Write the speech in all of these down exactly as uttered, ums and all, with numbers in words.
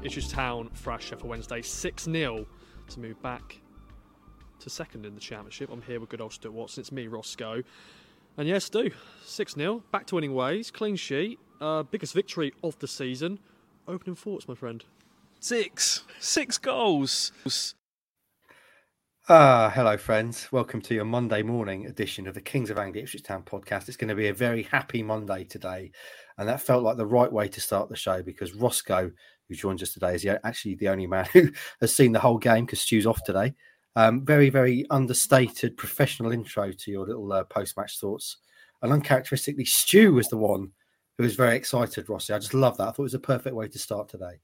Ipswich Town thrashed Sheffield Wednesday six nil to move back to second in the Championship. I'm here with good old Stuart Watson. It's me, Roscoe. And yes, Stu, six nil, back to winning ways, clean sheet, uh, biggest victory of the season. Opening thoughts, my friend. Six. Six goals. Ah, hello, friends. Welcome to your Monday morning edition of the Kings of Anglia Ipswich Town podcast. It's going to be a very happy Monday today, and that felt like the right way to start the show because Roscoe, who joins us today, is actually the only man who has seen the whole game because Stu's off today. Um, very, very understated professional intro to your little uh, post-match thoughts, and uncharacteristically, Stu was the one who was very excited, Rossi. I just love that. I thought it was a perfect way to start today.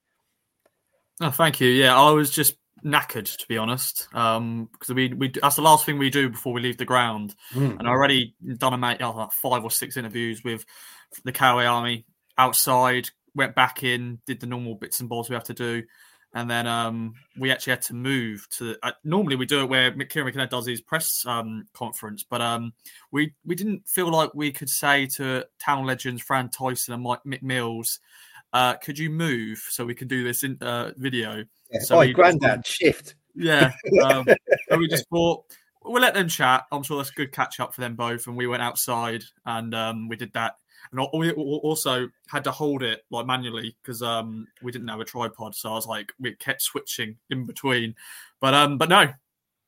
Oh, thank you. Yeah, I was just knackered, to be honest, um, because we we that's the last thing we do before we leave the ground. Mm. And I already done a mate, like five or six interviews with the Callaway Army outside. Went back in, did the normal bits and bobs we have to do, and then um, we actually had to move to. Uh, normally we do it where Kieran McKenna does his press um, conference, but um, we we didn't feel like we could say to Town legends Fran Tyson and Mike Mick Mills, Uh, could you move so we can do this in, uh, video? Yeah. So oh, granddad, just, shift. Yeah. Um, so we just thought, we'll let them chat. I'm sure that's a good catch up for them both. And we went outside and um, we did that. And we also had to hold it like manually because um, we didn't have a tripod. So I was like, we kept switching in between. But um, but no.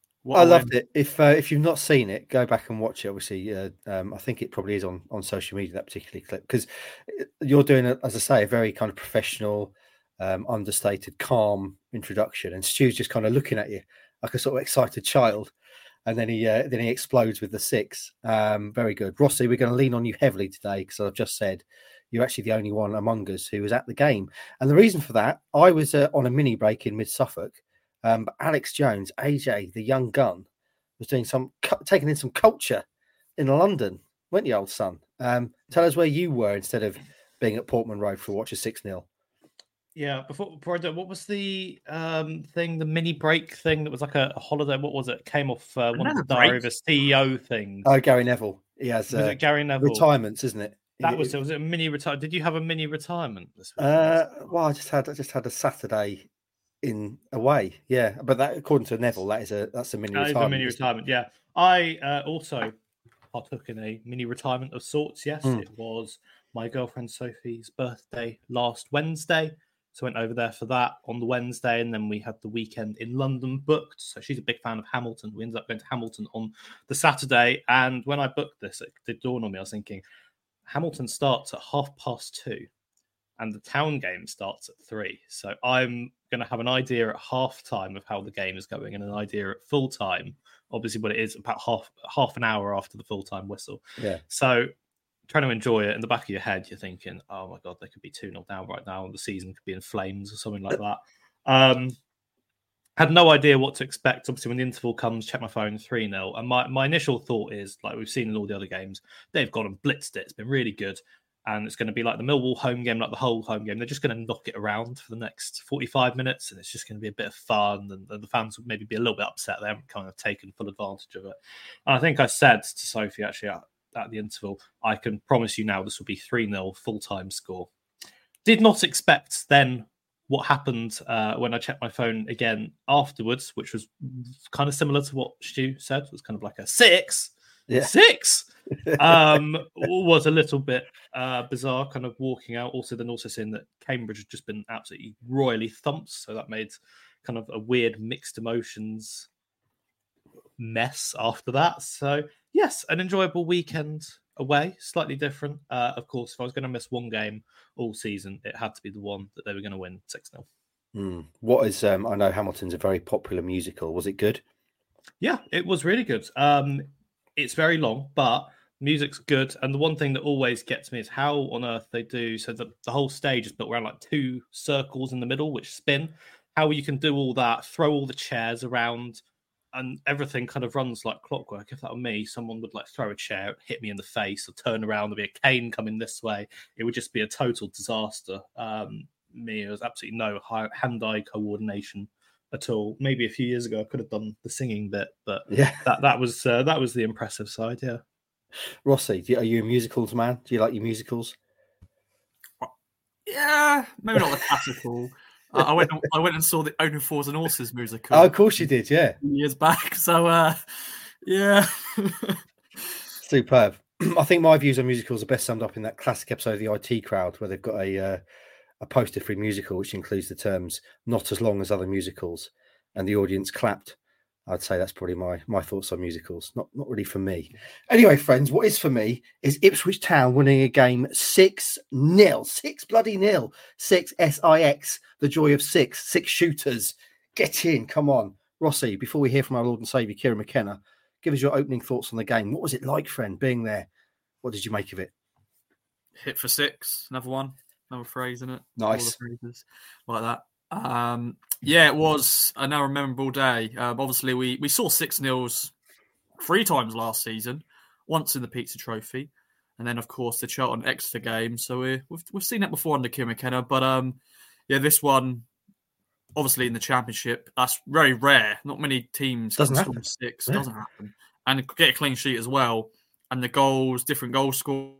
I loved it. If uh, if you've not seen it, go back and watch it. Obviously, uh, um, I think it probably is on, on social media, that particular clip, because you're doing, a, as I say, a very kind of professional, um, understated, calm introduction, and Stu's just kind of looking at you like a sort of excited child, and then he uh, then he explodes with the six. Um, very good, Rossi. We're going to lean on you heavily today because I've just said you're actually the only one among us who was at the game, and the reason for that, I was uh, on a mini break in mid Suffolk. Um, but Alex Jones, A J, the young gun, was doing some taking in some culture in London, weren't you, old son? Um, tell us where you were instead of being at Portman Road for a watch of six nil. Yeah, before, before I do, what was the um, thing, the mini break thing that was like a, a holiday? What was it? Came off uh, one of the Diary of a C E O things. Oh, Gary Neville. He has was uh, it Gary Neville? Retirements, isn't it? That it, was it. Was it a mini retirement? Did you have a mini retirement this week? Uh, well, I just had I just had a Saturday in away, yeah, but that, according to Neville, that is a that's a mini that retirement. Is a mini retirement, yeah. I uh, also partook in a mini retirement of sorts. Yes, mm. It was my girlfriend Sophie's birthday last Wednesday, so I went over there for that on the Wednesday, and then we had the weekend in London booked. So she's a big fan of Hamilton. We ended up going to Hamilton on the Saturday, and when I booked this, it did dawn on me. I was thinking, Hamilton starts at half past two. And the Town game starts at three. So I'm going to have an idea at half time of how the game is going and an idea at full time. Obviously, what it is about half half an hour after the full time whistle. Yeah. So trying to enjoy it in the back of your head, you're thinking, oh my God, they could be two nil down right now and the season could be in flames or something like that. Um, had no idea what to expect. Obviously, when the interval comes, check my phone, three nil. And my, my initial thought is, like we've seen in all the other games, they've gone and blitzed it. It's been really good. And it's going to be like the Millwall home game, like the whole home game. They're just going to knock it around for the next forty-five minutes, and it's just going to be a bit of fun. And, and the fans will maybe be a little bit upset they haven't kind of taken full advantage of it. And I think I said to Sophie, actually, at, at the interval, I can promise you now this will be three nil full-time score. Did not expect then what happened uh, when I checked my phone again afterwards, which was kind of similar to what Stu said. It was kind of like a six. Yeah. Six um, was a little bit uh, bizarre, kind of walking out. Also, then also seeing that Cambridge had just been absolutely royally thumped, so that made kind of a weird mixed emotions mess after that. So, yes, an enjoyable weekend away, slightly different. Uh, of course, if I was going to miss one game all season, it had to be the one that they were going to win six nil. Mm. What is, um, I know Hamilton's a very popular musical. Was it good? Yeah, it was really good. Um, It's very long, but music's good. And the one thing that always gets me is how on earth they do. So the, the whole stage is built around like two circles in the middle, which spin. How you can do all that, throw all the chairs around, and everything kind of runs like clockwork. If that were me, someone would like throw a chair, hit me in the face, or turn around, there'd be a cane coming this way. It would just be a total disaster. Um, me, there was absolutely no hand-eye coordination at all. Maybe a few years ago I could have done the singing bit, but yeah, that that was uh, that was the impressive side. Yeah, Rossi, do you, are you a musicals man? Do you like your musicals? Yeah, maybe not the classical I, I went. I went and saw the Only Fools and Horses musical. Oh, of course you did, yeah. Years back. So, uh, yeah. Superb. I think my views on musicals are best summed up in that classic episode of the I T Crowd, where they've got a uh, a poster for a musical which includes the terms "not as long as other musicals," and the audience clapped. I'd say that's probably my my thoughts on musicals. Not not really for me. Anyway, friends, what is for me is Ipswich Town winning a game six nil. Six bloody nil. Six S I X. The joy of six. Six shooters. Get in. Come on. Rossi, before we hear from our Lord and Saviour, Kieran McKenna, give us your opening thoughts on the game. What was it like, friend, being there? What did you make of it? Hit for six. Another one. Another phrase, isn't it? Nice. All the phrases like that. Um, yeah, it was a now memorable day. Um, obviously, we, we saw six nils three times last season, once in the Pizza Trophy, and then, of course, the Charlton Exeter game. So we, we've we've seen that before under Kieran McKenna. But, um, yeah, this one, obviously in the Championship, that's very rare. Not many teams Doesn't can happen. score six. Yeah. Doesn't happen. And get a clean sheet as well. And the goals, different goal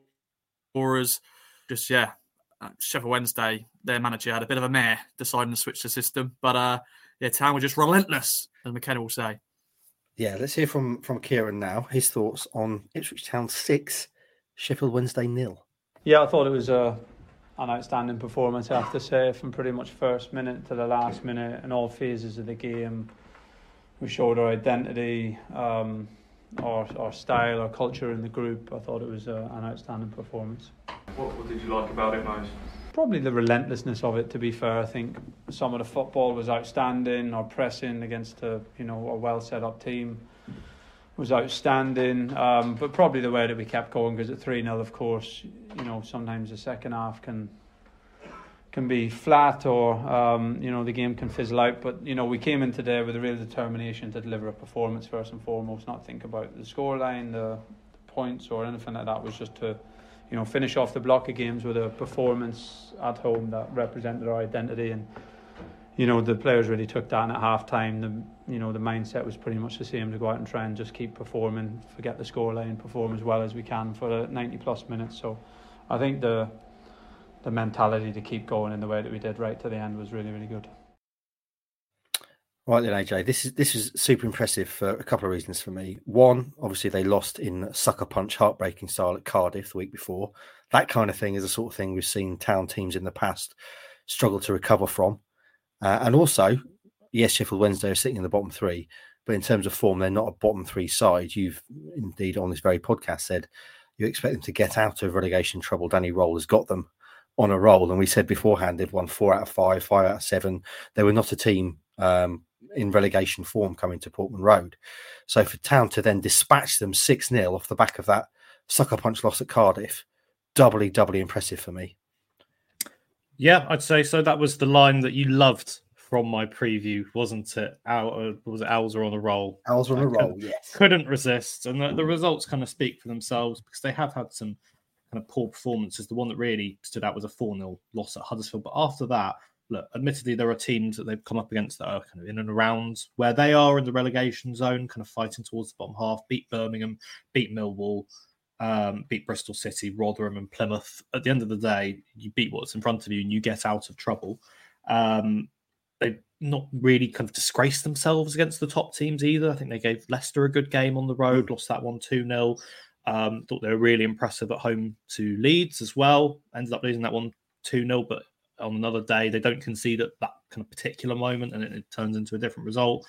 scorers, just, yeah. Uh, Sheffield Wednesday, their manager had a bit of a mare deciding to switch the system. But, uh, yeah, Town were just relentless, as McKenna will say. Yeah, let's hear from, from Kieran now. His thoughts on Ipswich Town six, Sheffield Wednesday nil. Yeah, I thought it was a, an outstanding performance, I have to say, from pretty much first minute to the last minute in all phases of the game. We showed our identity, um, our, our style, our culture in the group. I thought it was a, an outstanding performance. What, what did you like about it most? Probably the relentlessness of it, to be fair. I think some of the football was outstanding. Our pressing against a, you know, a well set up team was outstanding. Um, but probably the way that we kept going, because at three nil, of course, you know, sometimes the second half can can be flat, or um, you know, the game can fizzle out. But you know, we came in today with a real determination to deliver a performance first and foremost, not think about the scoreline, the, the points, or anything like that. It was just to, you know, finish off the block of games with a performance at home that represented our identity. And you know, the players really took that. And at half time, the you know the mindset was pretty much the same, to go out and try and just keep performing, forget the scoreline, perform as well as we can for the ninety plus minutes. So I think the the mentality to keep going in the way that we did right to the end was really, really good. Right then, A J, this is this is super impressive for a couple of reasons for me. One, obviously they lost in sucker punch, heartbreaking style at Cardiff the week before. That kind of thing is the sort of thing we've seen Town teams in the past struggle to recover from. Uh, and also, yes, Sheffield Wednesday are sitting in the bottom three, but in terms of form, they're not a bottom three side. You've indeed on this very podcast said you expect them to get out of relegation trouble. Danny Roll has got them on a roll, and we said beforehand they've won four out of five, five out of seven. They were not a team um, in relegation form coming to Portman Road. So for Town to then dispatch them six nil off the back of that sucker punch loss at Cardiff, doubly, doubly impressive for me. Yeah, I'd say so. That was the line that you loved from my preview, wasn't it? Owl, was it Owls are on a roll? Owls are on I a roll, couldn't, yes. Couldn't resist. And the, the results kind of speak for themselves, because they have had some kind of poor performances. The one that really stood out was a four nil loss at Huddersfield. But after that, look, admittedly, there are teams that they've come up against that are kind of in and around where they are in the relegation zone, kind of fighting towards the bottom half. Beat Birmingham, beat Millwall, um, beat Bristol City, Rotherham and Plymouth. At the end of the day, you beat what's in front of you and you get out of trouble. Um, they've not really kind of disgraced themselves against the top teams either. I think they gave Leicester a good game on the road, lost that one two nil. Um, thought they were really impressive at home to Leeds as well. Ended up losing that one two nil, but on another day, they don't concede at that kind of particular moment, and it, it turns into a different result.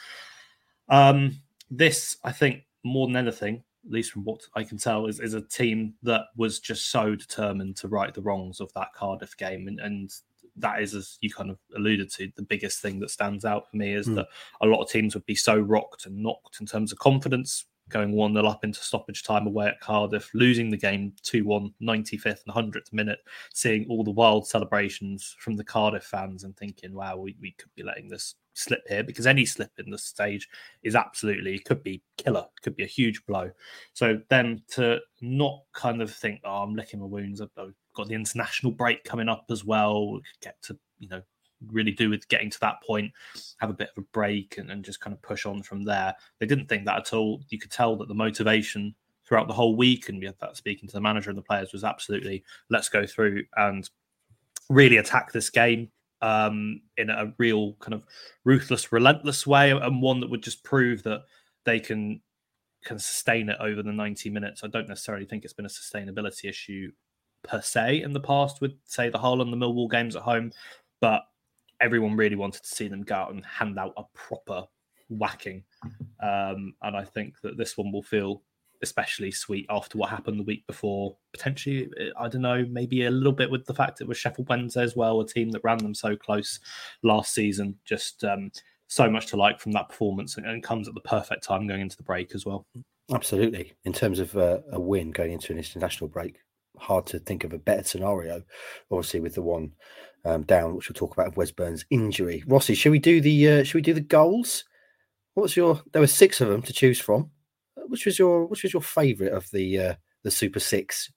Um, this, I think, more than anything, at least from what I can tell, is, is a team that was just so determined to right the wrongs of that Cardiff game. And, and that is, as you kind of alluded to, the biggest thing that stands out for me is mm. that a lot of teams would be so rocked and knocked in terms of confidence, going one nil up into stoppage time away at Cardiff, losing the game two one, ninety-fifth and one hundredth minute, seeing all the wild celebrations from the Cardiff fans and thinking, wow, we, we could be letting this slip here, because any slip in this stage is absolutely, could be killer, could be a huge blow. So then to not kind of think, oh, I'm licking my wounds, I've got the international break coming up as well, get to, you know, really do with getting to that point, have a bit of a break and, and just kind of push on from there. They didn't think that at all. You could tell that the motivation throughout the whole week, and we had that speaking to the manager and the players, was absolutely, let's go through and really attack this game. um, in a real kind of ruthless, relentless way, and one that would just prove that they can can sustain it over the ninety minutes. I don't necessarily think it's been a sustainability issue per se in the past with, say, the Hull and the Millwall games at home, but everyone really wanted to see them go out and hand out a proper whacking. Um, and I think that this one will feel especially sweet after what happened the week before. Potentially, I don't know, maybe a little bit with the fact it was Sheffield Wednesday as well, a team that ran them so close last season. Just um, so much to like from that performance, and, and comes at the perfect time going into the break as well. Absolutely. In terms of uh, a win going into an international break, hard to think of a better scenario, obviously with the one um, down, which we'll talk about, of Wes Burns' injury. Rossi, should we do the uh, should we do the goals? What's your? There were six of them to choose from. Which was your which was your favourite of the uh, the Super Six?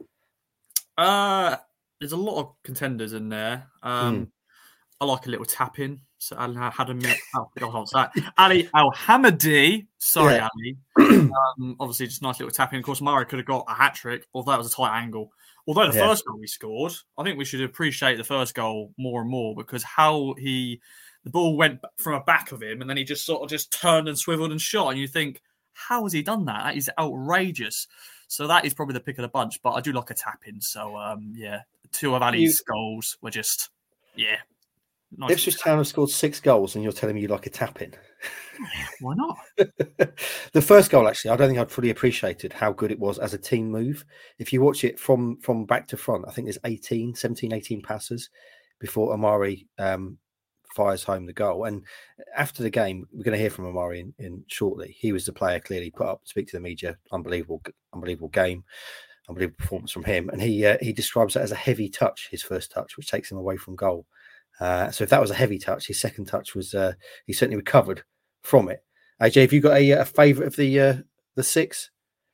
Uh there's a lot of contenders in there. Um, mm. I like a little tap in. So Ali had a minute. Oh, God, Ali Al Hamadi. Sorry, yeah. Ali. Um, obviously, just a nice little tap in. Of course, Murray could have got a hat trick, although that was a tight angle. Although the yeah. first goal he scored, I think we should appreciate the first goal more and more, because how he the ball went from the back of him and then he just sort of just turned and swiveled and shot, and you think, how has he done that? That is outrageous. So that is probably the pick of the bunch. But I do like a tap in. So um, yeah, two of Ali's you... goals were just yeah. Nice. Ipswich Town have scored six goals, and you're telling me you like a tap in? Why not? The first goal, actually, I don't think I'd fully appreciated how good it was as a team move. If you watch it from from back to front, I think there's eighteen, seventeen, eighteen passes before Amari um, fires home the goal. And after the game, we're going to hear from Amari in, in shortly. He was the player clearly put up to speak to the media. Unbelievable, unbelievable game, unbelievable performance from him. And he uh, he describes it as a heavy touch, his first touch, which takes him away from goal. Uh, so if that was a heavy touch, his second touch was uh, he certainly recovered from it. A J, have you got a, a favourite of the uh, the six?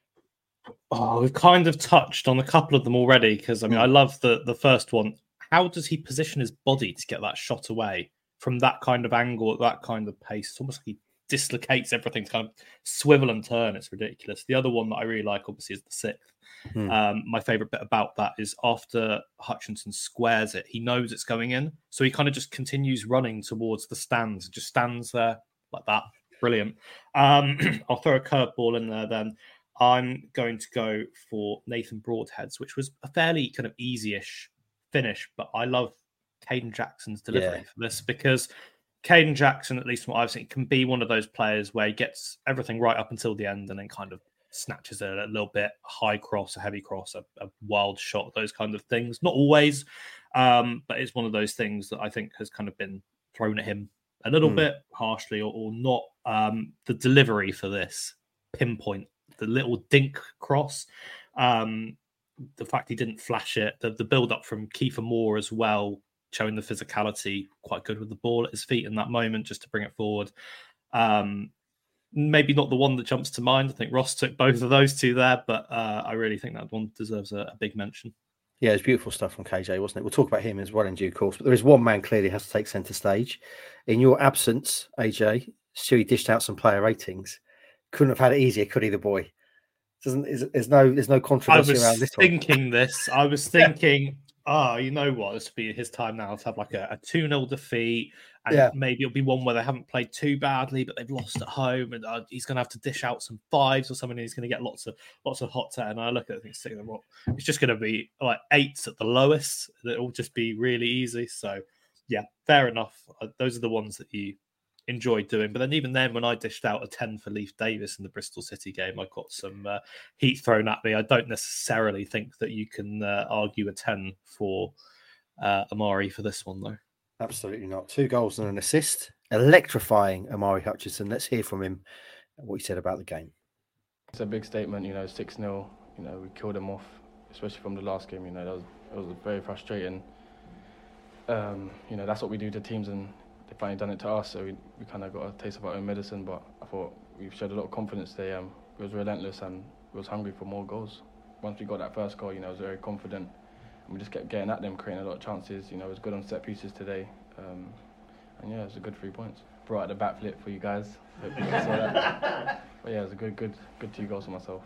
Oh, we've kind of touched on a couple of them already, because I mean, I love the the first one. How does he position his body to get that shot away from that kind of angle at that kind of pace? It's almost like he dislocates everything to kind of swivel and turn. It's ridiculous. The other one that I really like, obviously, is the sixth. Hmm. Um, my favourite bit about that is after Hutchinson squares it, he knows it's going in, so he kind of just continues running towards the stands, just stands there like that. Brilliant. Um, I'll throw a curveball in there then. I'm going to go for Nathan Broadhead's, which was a fairly kind of easy-ish finish, but I love Caden Jackson's delivery yeah. for this, because Caden Jackson, at least from what I've seen, can be one of those players where he gets everything right up until the end and then kind of snatches it a little bit, high cross, a heavy cross, a, a wild shot, those kind of things. Not always, um, but it's one of those things that I think has kind of been thrown at him a little mm. bit harshly or, or not. Um, the delivery for this, pinpoint, the little dink cross, um, the fact he didn't flash it, the, the build-up from Kiefer Moore as well, showing the physicality, quite good with the ball at his feet in that moment, just to bring it forward. Um, maybe not the one that jumps to mind. I think Ross took both of those two there, but uh, I really think that one deserves a, a big mention. Yeah, it's beautiful stuff from K J, wasn't it? We'll talk about him as well in due course, but there is one man clearly has to take centre stage. In your absence, A J, Stewie dished out some player ratings. Couldn't have had it easier, could he, the boy? Doesn't there's no there's no controversy around this one. I was thinking this. I was thinking, oh, you know what? This will be his time now to have like a, a two nil defeat, and yeah. maybe it'll be one where they haven't played too badly, but they've lost at home, and uh, he's going to have to dish out some fives or something, and he's going to get lots of lots of hot ten. And I look at it and think, it's just going to be like eights at the lowest. It'll just be really easy. So, yeah, fair enough. Uh, those are the ones that you enjoyed doing. But then even then, when I dished out a ten for Leif Davis in the Bristol City game, I got some uh, heat thrown at me. I don't necessarily think that you can uh, argue a ten for uh, Amari for this one, though. Absolutely not. Two goals and an assist. Electrifying Amari Hutchinson. Let's hear from him what he said about the game. It's a big statement, you know, six nil. You know, we killed them off, especially from the last game. You know, that was, it was very frustrating. Um, you know, that's what we do to teams, and they finally done it to us, so we, we kind of got a taste of our own medicine. But I thought we showed a lot of confidence today. Um, it was relentless and we was hungry for more goals. Once we got that first goal, you know, I was very confident, and we just kept getting at them, creating a lot of chances. You know, it was good on set pieces today, um, and yeah, it was a good three points. Brought out the back flip for you guys. Hope you guys saw that. But yeah, it was a good, good, good two goals for myself.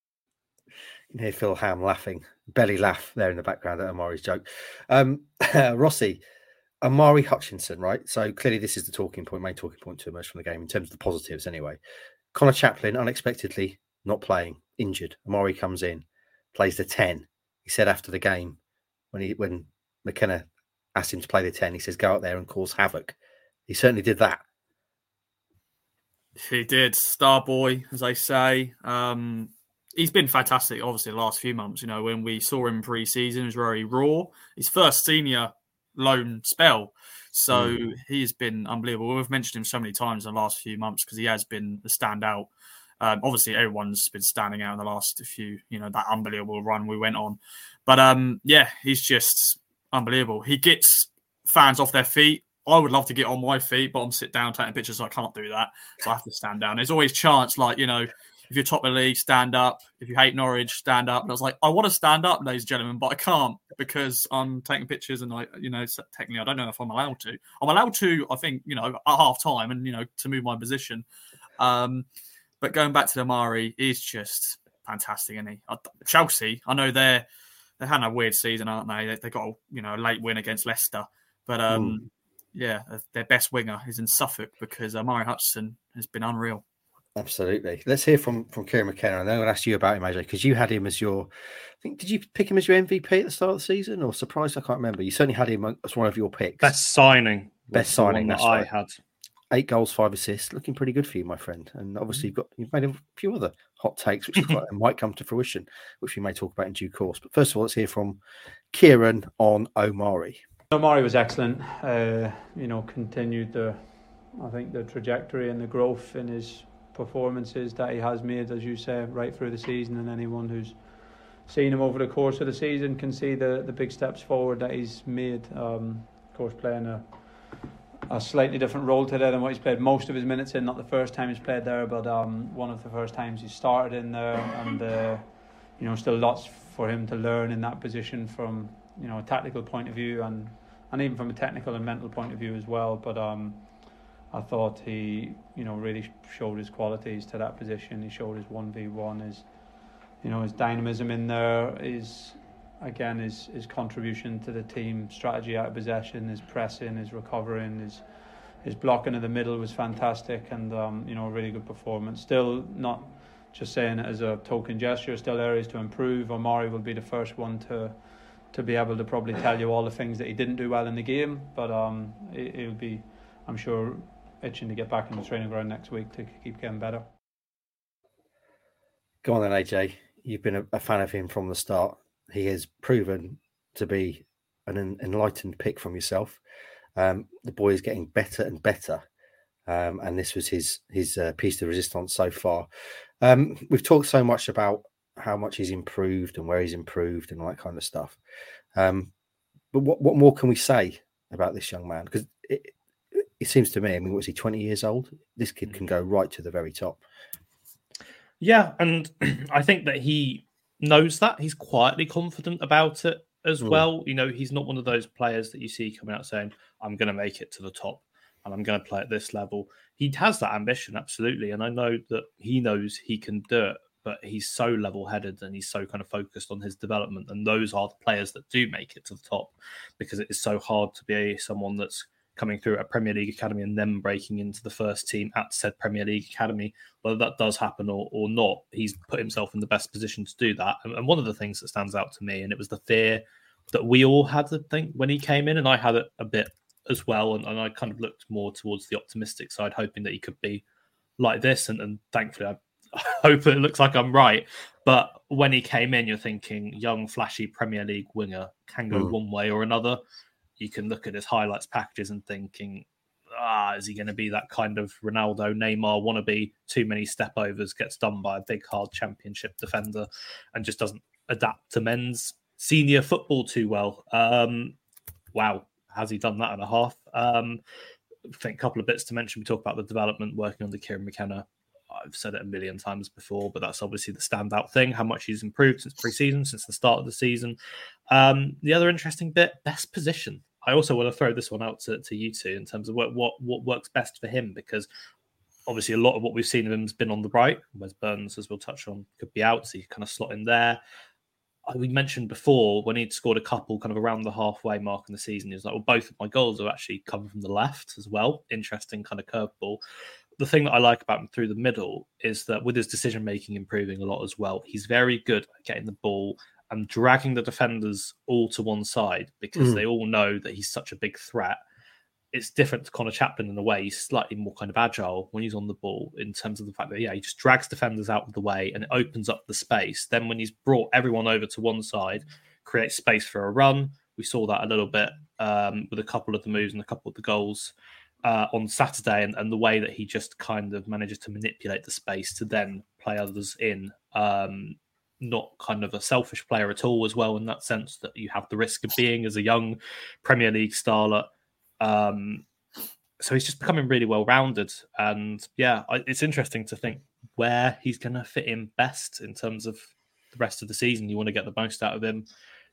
You can hear Phil Ham laughing, belly laugh there in the background at Amari's joke. Um, Rossi, Amari Hutchinson, right? So clearly this is the talking point, main talking point to emerge from the game in terms of the positives anyway. Connor Chaplin, unexpectedly not playing, injured. Amari comes in, plays the ten. He said after the game, when he when McKenna asked him to play the ten, he says, go out there and cause havoc. He certainly did that. He did. Star boy, as they say. Um, he's been fantastic, obviously, the last few months. You know, when we saw him pre-season, he was very raw. His first senior loan spell. So mm. he's been unbelievable. We've mentioned him so many times in the last few months because he has been the standout. Um, obviously, everyone's been standing out in the last few, you know, that unbelievable run we went on. But um, yeah, he's just unbelievable. He gets fans off their feet. I would love to get on my feet, but I'm sit down taking pictures, so I can't do that. So I have to stand down. There's always chance, like, you know, if you're top of the league, stand up. If you hate Norwich, stand up. And I was like, I want to stand up, ladies and gentlemen, but I can't because I'm taking pictures and I, you know, technically I don't know if I'm allowed to. I'm allowed to, I think, you know, at half time and, you know, to move my position. Um, but going back to the Amari, he's just fantastic, isn't he? Chelsea, I know they're they're having a weird season, aren't they? They, they got a, you know, a late win against Leicester, but um, mm. yeah, their best winger is in Suffolk because Amari Hutchinson has been unreal. Absolutely. Let's hear from from Kieran McKenna, and then I'm going to ask you about him, A J, because you had him as your. I think did you pick him as your M V P at the start of the season, or surprised? I can't remember. You certainly had him as one of your picks. Best signing. Best signing. That that's I right. had. Eight goals, five assists, looking pretty good for you, my friend. And obviously, you've got you've made a few other hot takes, which might come to fruition, which we may talk about in due course. But first of all, let's hear from Kieran on Omari. Omari was excellent. Uh, you know, continued the, I think, the trajectory and the growth in his performances that he has made, as you say, right through the season. And anyone who's seen him over the course of the season can see the the big steps forward that he's made. Um, of course, playing a. a slightly different role today than what he's played most of his minutes in. Not the first time he's played there, but um, one of the first times he started in there. And, uh, you know, still lots for him to learn in that position from, you know, a tactical point of view and, and even from a technical and mental point of view as well. But um, I thought he, you know, really showed his qualities to that position. He showed his one v one, his, you know, his dynamism in there, his... Again, his, his contribution to the team strategy out of possession, his pressing, his recovering, his his blocking in the middle was fantastic, and um, you know, a really good performance. Still not just saying it as a token gesture, still areas to improve. Omari will be the first one to to be able to probably tell you all the things that he didn't do well in the game, but um, it, it'll be, I'm sure, itching to get back in the training ground next week to keep getting better. Go on then, A J. You've been a, a fan of him from the start. He has proven to be an enlightened pick from yourself. Um, the boy is getting better and better. Um, and this was his his uh, piece de resistance so far. Um, we've talked so much about how much he's improved and where he's improved and all that kind of stuff. Um, but what, what more can we say about this young man? Because it, it seems to me, I mean, was he twenty years old? This kid can go right to the very top. Yeah, and I think that he knows that. He's quietly confident about it as mm. well. You know, he's not one of those players that you see coming out saying, I'm going to make it to the top and I'm going to play at this level. He has that ambition, absolutely. And I know that he knows he can do it, but he's so level-headed and he's so kind of focused on his development. And those are the players that do make it to the top, because it is so hard to be someone that's coming through a Premier League academy and then breaking into the first team at said Premier League academy. Whether that does happen or, or not, he's put himself in the best position to do that. And, and one of the things that stands out to me, and it was the fear that we all had, I think, when he came in, and I had it a bit as well, and, and I kind of looked more towards the optimistic side, hoping that he could be like this, and, and thankfully I, I hope it looks like I'm right. But when he came in, you're thinking young, flashy Premier League winger can go mm. one way or another. You can look at his highlights packages and thinking, ah, is he going to be that kind of Ronaldo, Neymar wannabe, too many step overs, gets done by a big, hard championship defender and just doesn't adapt to men's senior football too well? Um, wow, has he done that and a half? Um, I think a couple of bits to mention. We talk about the development working under Kieran McKenna. I've said it a million times before, but that's obviously the standout thing, how much he's improved since pre-season, since the start of the season. Um, the other interesting bit, best position. I also want to throw this one out to, to you two in terms of what, what what works best for him, because obviously a lot of what we've seen of him has been on the right. Wes Burns, as we'll touch on, could be out, so you kind of slot in there. we mentioned before when he'd scored a couple kind of around the halfway mark in the season, he was like, well, both of my goals have actually come from the left as well. Interesting kind of curveball. The thing that I like about him through the middle is that with his decision making improving a lot as well, he's very good at getting the ball and dragging the defenders all to one side because mm. they all know that he's such a big threat. It's different to Connor Chaplin in a way. He's slightly more kind of agile when he's on the ball in terms of the fact that, yeah, he just drags defenders out of the way and it opens up the space. Then when he's brought everyone over to one side, creates space for a run. We saw that a little bit um, with a couple of the moves and a couple of the goals uh, on Saturday and, and the way that he just kind of manages to manipulate the space to then play others in. Um, not kind of a selfish player at all as well in that sense that you have the risk of being as a young Premier League starlet. Um, so he's just becoming really well-rounded. And yeah, it's interesting to think where he's going to fit in best in terms of the rest of the season. You want to get the most out of him.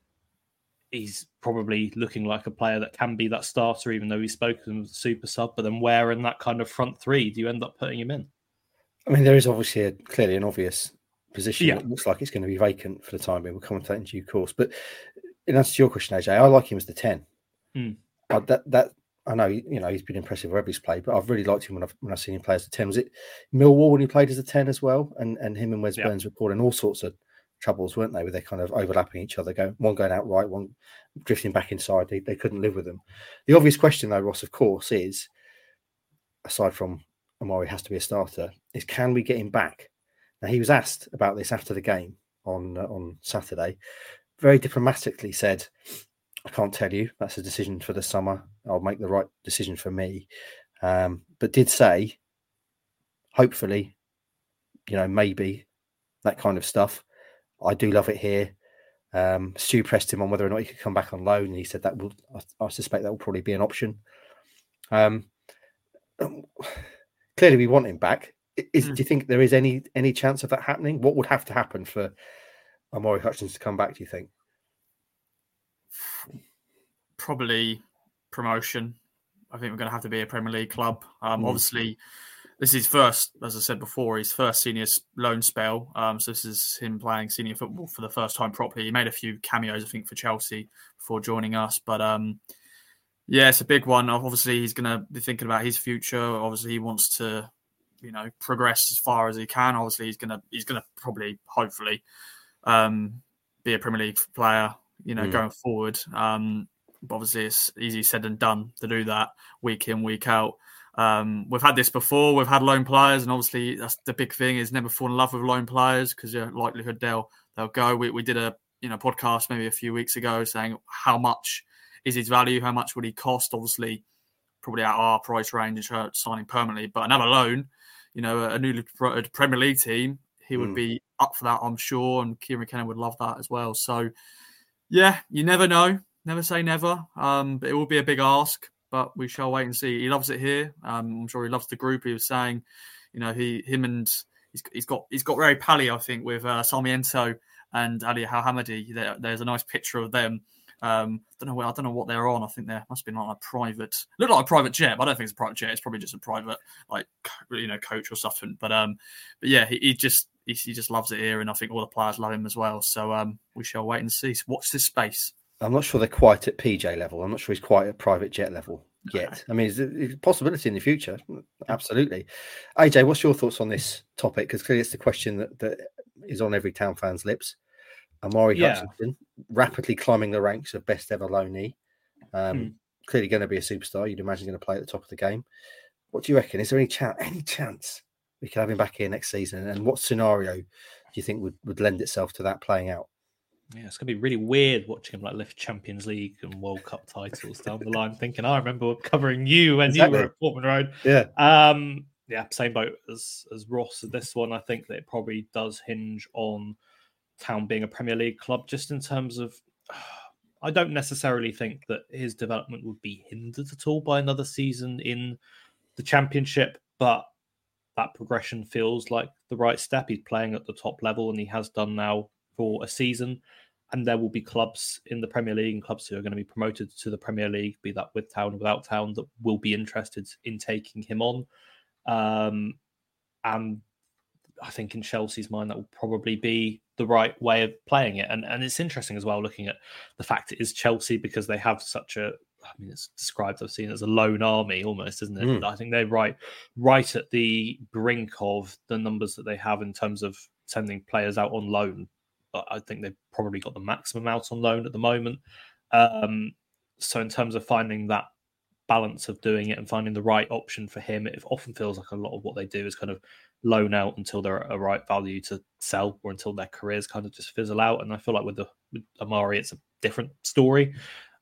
He's probably looking like a player that can be that starter, even though he's spoken as a super sub. But then where in that kind of front three do you end up putting him in? I mean, there is obviously a, clearly an obvious position. Yeah. It looks like it's going to be vacant for the time being. We'll come to that in due course. But in answer to your question, A J, I like him as the ten. Mm. Uh, that that I know, you know, he's been impressive wherever he's played, but I've really liked him when I've when I've seen him play as a ten. Was it Millwall when he played as a ten as well? And and him and Wes yeah. Burns reporting all sorts of troubles, weren't they? Where they're kind of overlapping each other, going one going out right, one drifting back inside. They they couldn't live with them. The obvious question, though, Ross, of course, is aside from Omari has to be a starter, is can we get him back? Now he was asked about this after the game on uh, on Saturday. Very diplomatically said, I can't tell you. That's a decision for the summer. I'll make the right decision for me. Um, but did say, hopefully, you know, maybe that kind of stuff. I do love it here. Um, Stu pressed him on whether or not he could come back on loan, and he said that will. I, I suspect that will probably be an option. Um, clearly, we want him back. Is, mm. Do you think there is any any chance of that happening? What would have to happen for Omari Hutchins to come back? Do you think? Probably promotion. I think we're going to have to be a Premier League club. Um, mm. Obviously, this is first, as I said before, his first senior loan spell. Um, so this is him playing senior football for the first time properly. He made a few cameos, I think, for Chelsea before joining us. But um, yeah, it's a big one. Obviously, he's going to be thinking about his future. Obviously, he wants to, you know, progress as far as he can. Obviously, he's going to he's going to probably, hopefully, um, be a Premier League player, you know, mm. going forward. Um, but obviously, it's easy said than done to do that week in, week out. Um, we've had this before. We've had loan players, and obviously that's the big thing is never fall in love with loan players because your likelihood they'll they'll go. We we did a you know podcast maybe a few weeks ago saying how much is his value, how much would he cost? Obviously, probably at our price range and signing permanently. But another loan, you know, a newly promoted Premier League team, he would mm. be up for that, I'm sure, and Kieran McKenna would love that as well. So, yeah, you never know. Never say never. Um, but it will be a big ask. But we shall wait and see. He loves it here. Um, I'm sure he loves the group. He was saying, you know, he, him, and he's, he's got he's got very pally, I think, with uh, Sarmiento and Ali Al-Hamadi. There, there's a nice picture of them. Um, I don't know where I don't know what they're on. I think there must have been on a private, look like a private jet. But I don't think it's a private jet. It's probably just a private, like you know, coach or something. But um, but yeah, he, he just he, he just loves it here, and I think all the players love him as well. So um, we shall wait and see. Watch this space. I'm not sure they're quite at P J level. I'm not sure he's quite at private jet level yet. I mean, it's a possibility in the future. Absolutely. A J, what's your thoughts on this topic? Because clearly it's the question that, that is on every Town fan's lips. Omari yeah. Hutchinson, rapidly climbing the ranks of best ever loanee. Um, mm. Clearly going to be a superstar. You'd imagine going to play at the top of the game. What do you reckon? Is there any chance, any chance we could have him back here next season? And what scenario do you think would, would lend itself to that playing out? Yeah, it's going to be really weird watching him like lift Champions League and World Cup titles down the line. Thinking, I remember covering you when exactly. you were at Portman Road. Yeah, um, yeah, same boat as as Ross. This one, I think that it probably does hinge on Town being a Premier League club, just in terms of. I don't necessarily think that his development would be hindered at all by another season in the Championship, but that progression feels like the right step. He's playing at the top level, and he has done now for a season, and there will be clubs in the Premier League and clubs who are going to be promoted to the Premier League, be that with Town or without Town, that will be interested in taking him on. Um, and I think in Chelsea's mind that will probably be the right way of playing it. And and it's interesting as well looking at the fact it is Chelsea because they have such a, I mean, it's described, I've seen it as a lone army almost, isn't it? Mm. I think they're right, right at the brink of the numbers that they have in terms of sending players out on loan. But I think they've probably got the maximum out on loan at the moment. Um, so in terms of finding that balance of doing it and finding the right option for him, it often feels like a lot of what they do is kind of loan out until they're at a right value to sell or until their careers kind of just fizzle out. And I feel like with, the, with Amari, it's a different story.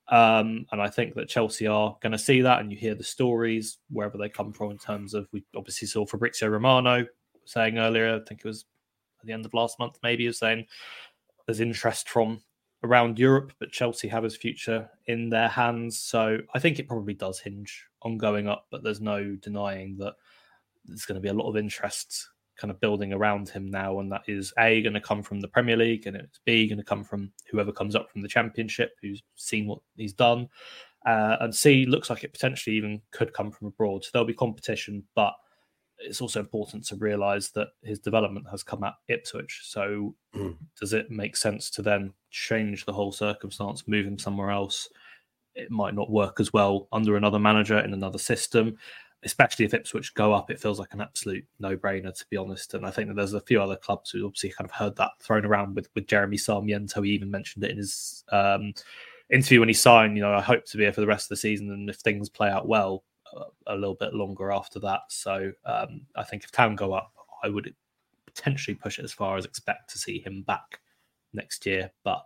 Um, and I think that Chelsea are going to see that, and you hear the stories wherever they come from in terms of, we obviously saw Fabrizio Romano saying earlier, I think it was at the end of last month, maybe, he was saying there's interest from around Europe, but Chelsea have his future in their hands. So I think it probably does hinge on going up, but there's no denying that there's going to be a lot of interest kind of building around him now, and that is A, going to come from the Premier League, and it's B, going to come from whoever comes up from the Championship, who's seen what he's done, uh, and C, looks like it potentially even could come from abroad. So there'll be competition, but it's also important to realise that his development has come at Ipswich. So mm. does it make sense to then change the whole circumstance, move him somewhere else? It might not work as well under another manager in another system. Especially if Ipswich go up, it feels like an absolute no-brainer, to be honest. And I think that there's a few other clubs who obviously kind of heard that thrown around with, with Jeremy Sarmiento. He even mentioned it in his um, interview when he signed. You know, I hope to be here for the rest of the season, and if things play out well, uh, a little bit longer after that. So um, I think if Town go up, I would potentially push it as far as expect to see him back next year. But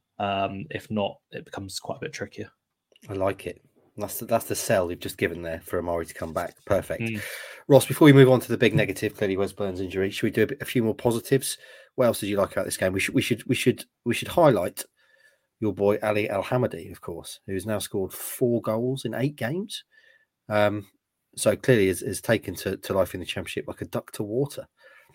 um, if not, it becomes quite a bit trickier. I like it. That's the, that's the sell you've just given there for Amari to come back. Perfect. Mm. Ross, before we move on to the big negative, clearly Wes Burns' injury, should we do a, bit, a few more positives? What else did you like about this game? We should we should we should we should highlight your boy Ali Al-Hamadi, of course, who's now scored four goals in eight games. Um, so clearly is, is taken to, to life in the Championship like a duck to water.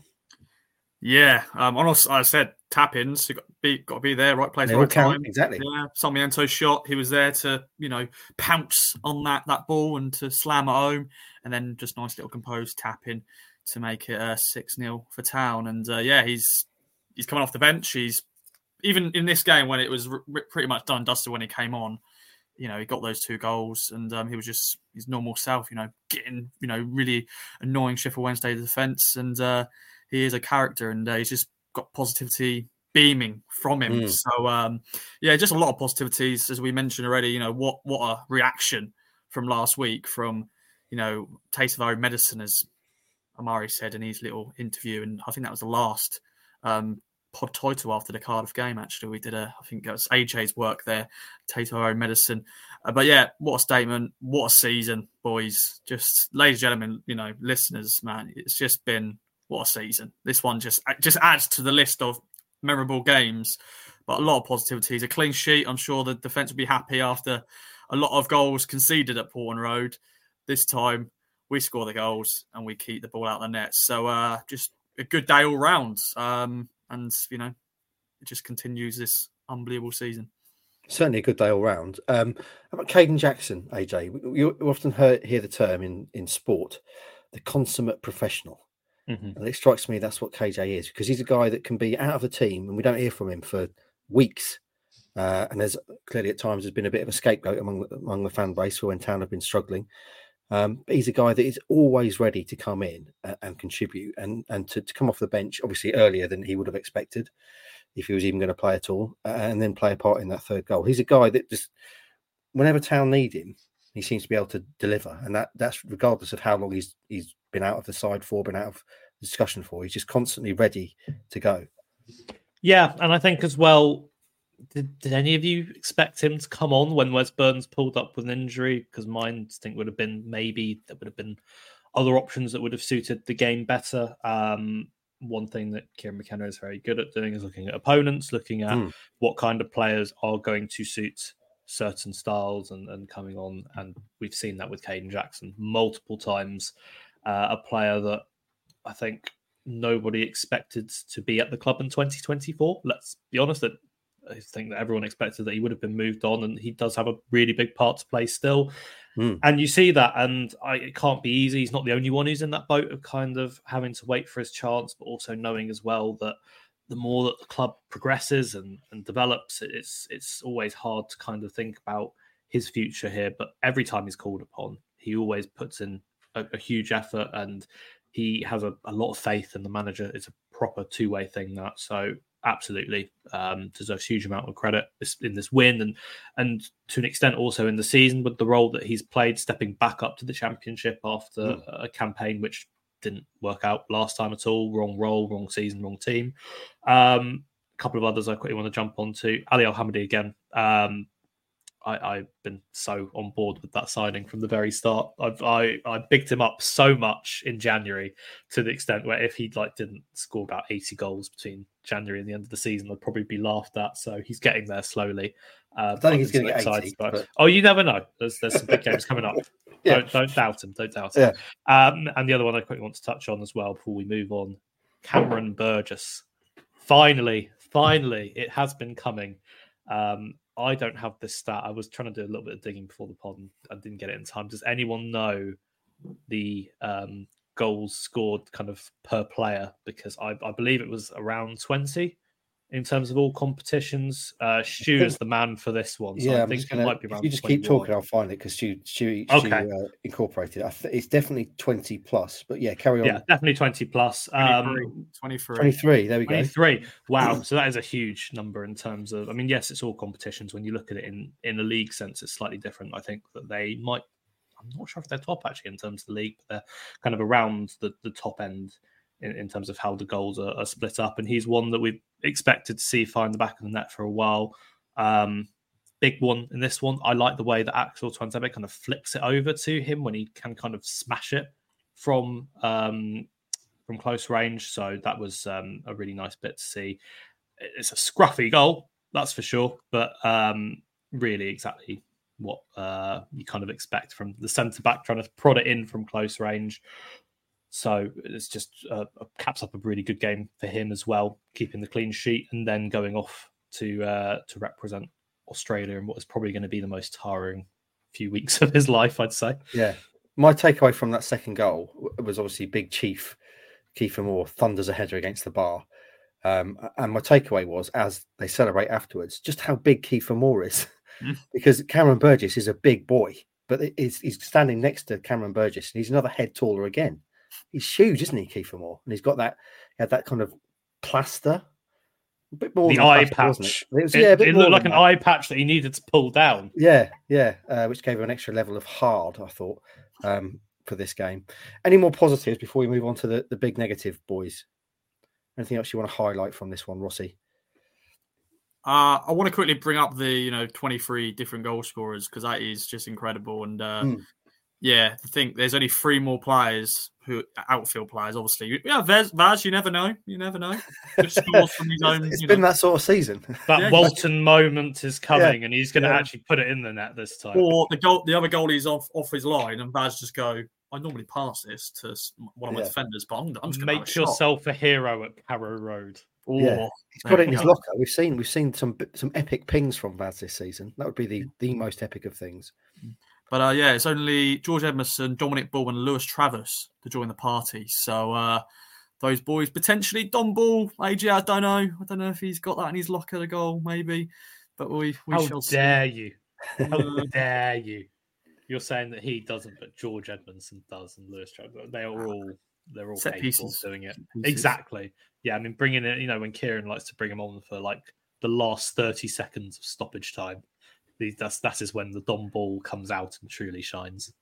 Yeah, um, honestly, I said tap-ins. You got to be, got to be there, right place, they right count, time. Exactly. Yeah, Sarmiento shot. He was there to, you know, pounce on that that ball and to slam it home, and then just nice little composed tap-in to make it uh, six nil for Town. And uh, yeah, he's he's coming off the bench. He's even in this game when it was r- pretty much done and dusted when he came on. You know, he got those two goals, and um, he was just his normal self. You know, getting you know really annoying Sheffield Wednesday defence, and. Uh, He is a character, and uh, he's just got positivity beaming from him. Mm. So, um, yeah, just a lot of positivities, as we mentioned already. You know, what what a reaction from last week from, you know, Taste of Our Own Medicine, as Amari said in his little interview. And I think that was the last um, pod title after the Cardiff game, actually. We did a, I think it was A J's work there, Taste of Our Own Medicine. Uh, but yeah, what a statement. What a season, boys. Just, ladies and gentlemen, you know, listeners, man, it's just been... What a season. This one just just adds to the list of memorable games, but a lot of positivities. A clean sheet. I'm sure the defence will be happy after a lot of goals conceded at Portman Road. This time, we score the goals and we keep the ball out of the net. So uh, just a good day all round. Um, and, you know, it just continues this unbelievable season. Certainly a good day all round. Um, how about Caden Jackson, A J? You often hear, hear the term in, in sport, the consummate professional. Mm-hmm. And it strikes me that's what K J is, because he's a guy that can be out of the team and we don't hear from him for weeks. Uh, and there's clearly at times there's been a bit of a scapegoat among, among the fan base for when Town have been struggling. Um, but he's a guy that is always ready to come in and, and contribute and, and to, to come off the bench, obviously earlier than he would have expected if he was even going to play at all, uh, and then play a part in that third goal. He's a guy that just, whenever Town need him, he seems to be able to deliver. And that that's regardless of how long he's he's been out of the side for, been out of the discussion for. He's just constantly ready to go. Yeah, and I think as well, did, did any of you expect him to come on when Wes Burns pulled up with an injury? Because my instinct would have been maybe there would have been other options that would have suited the game better. Um, one thing that Kieran McKenna is very good at doing is looking at opponents, looking at mm. what kind of players are going to suit certain styles and, and coming on. And we've seen that with Caden Jackson multiple times. Uh, a player that I think nobody expected to be at the club in twenty twenty-four. Let's be honest, that I think that everyone expected that he would have been moved on, and he does have a really big part to play still. Mm. And you see that, and I, it can't be easy. He's not the only one who's in that boat of kind of having to wait for his chance, but also knowing as well that the more that the club progresses and, and develops, it's it's always hard to kind of think about his future here. But every time he's called upon, he always puts in a, a huge effort, and he has a, a lot of faith in the manager. It's a proper two-way thing, that. So absolutely um, deserves a huge amount of credit in this win, and and to an extent also in the season with the role that he's played, stepping back up to the Championship after mm. a campaign which didn't work out last time at all. Wrong role, wrong season, wrong team. Um, a couple of others I quickly want to jump on to. Ali Al-Hamadi again. Um, I, I've been so on board with that signing from the very start. I've, I I bigged him up so much in January to the extent where if he like didn't score about eighty goals between January and the end of the season, I'd probably be laughed at. So he's getting there slowly. Uh, I don't think he's going to get eighty. But... Oh, you never know. There's there's some big games coming up. yeah. Don't don't doubt him. Don't doubt him. Yeah. Um, and the other one I quickly want to touch on as well before we move on, Cameron Burgess. Finally, finally, it has been coming. Um, I don't have this stat. I was trying to do a little bit of digging before the pod and I didn't get it in time. Does anyone know the um, goals scored kind of per player? Because I, I believe it was around twenty in terms of all competitions. Uh, Stu is the man for this one. So yeah, I I'm think gonna, it might be around if you just twenty-one. keep talking, I'll find it because Stu, Stu, Stu okay. uh, incorporated it. It's definitely twenty plus, but yeah, carry on. Yeah, definitely twenty plus. Um, twenty-three. twenty-three, there we go. twenty-three. Wow. So that is a huge number in terms of, I mean, yes, it's all competitions. When you look at it in, in a league sense, it's slightly different. I think that they might, I'm not sure if they're top actually in terms of the league, but they're kind of around the, the top end in, in terms of how the goals are, are split up. And he's one that we've expected to see find the back of the net for a while. Um, big one in this one. I like the way that Axel Tuanzebe kind of flips it over to him when he can kind of smash it from um, from close range. So that was um, a really nice bit to see. It's a scruffy goal, that's for sure, but um, really exactly what uh, you kind of expect from the centre-back trying to prod it in from close range. So it's just uh, caps up a really good game for him as well, keeping the clean sheet and then going off to uh, to represent Australia in what is probably going to be the most tiring few weeks of his life, I'd say. Yeah. My takeaway from that second goal was obviously Big Chief, Kiefer Moore, thunders a header against the bar. Um, and my takeaway was, as they celebrate afterwards, just how big Kiefer Moore is. Mm. Because Cameron Burgess is a big boy, but he's, he's standing next to Cameron Burgess and he's another head taller again. He's huge, isn't he, Kiefer Moore? And he's got that, he had that kind of plaster. A bit more the eye plaster, patch. Wasn't it? It, was, it, yeah, a bit it more looked like an that. eye patch that he needed to pull down. Yeah, yeah, uh, which gave him an extra level of hard, I thought, um, for this game. Any more positives before we move on to the, the big negative, boys? Anything else you want to highlight from this one, Rossi? Uh, I want to quickly bring up the you know twenty-three different goal scorers because that is just incredible. And uh, mm. yeah, I think there's only three more players who outfield players. Obviously, yeah, Vaz, Vaz you never know, you never know. Just scores from his own. It's you been know. that sort of season. That yeah, Walton moment is coming, yeah. and he's going to yeah. actually put it in the net this time. Or the goal, the other goalie's off off his line, and Vaz just go. I normally pass this to one of my yeah. defenders, but I'm, I'm just going to make yourself a hero at Carrow Road. Or, yeah. He's got it in his locker. We've seen we've seen some some epic pings from Vaz this season. That would be the, the most epic of things. But uh, yeah, it's only George Edmondson, Dominic Ball, and Lewis Travis to join the party. So uh, those boys potentially Don Ball, A J. I don't know. I don't know if he's got that in his locker, the goal maybe. But we we How shall dare see. you? How dare you? You're saying that he doesn't, but George Edmondson does, and Lewis Travis. They are all they're all Set capable pieces. of doing it. Pieces. Exactly. Yeah, I mean, bringing it. You know, when Kieran likes to bring him on for like the last thirty seconds of stoppage time, that's that is when the Dom Ball comes out and truly shines.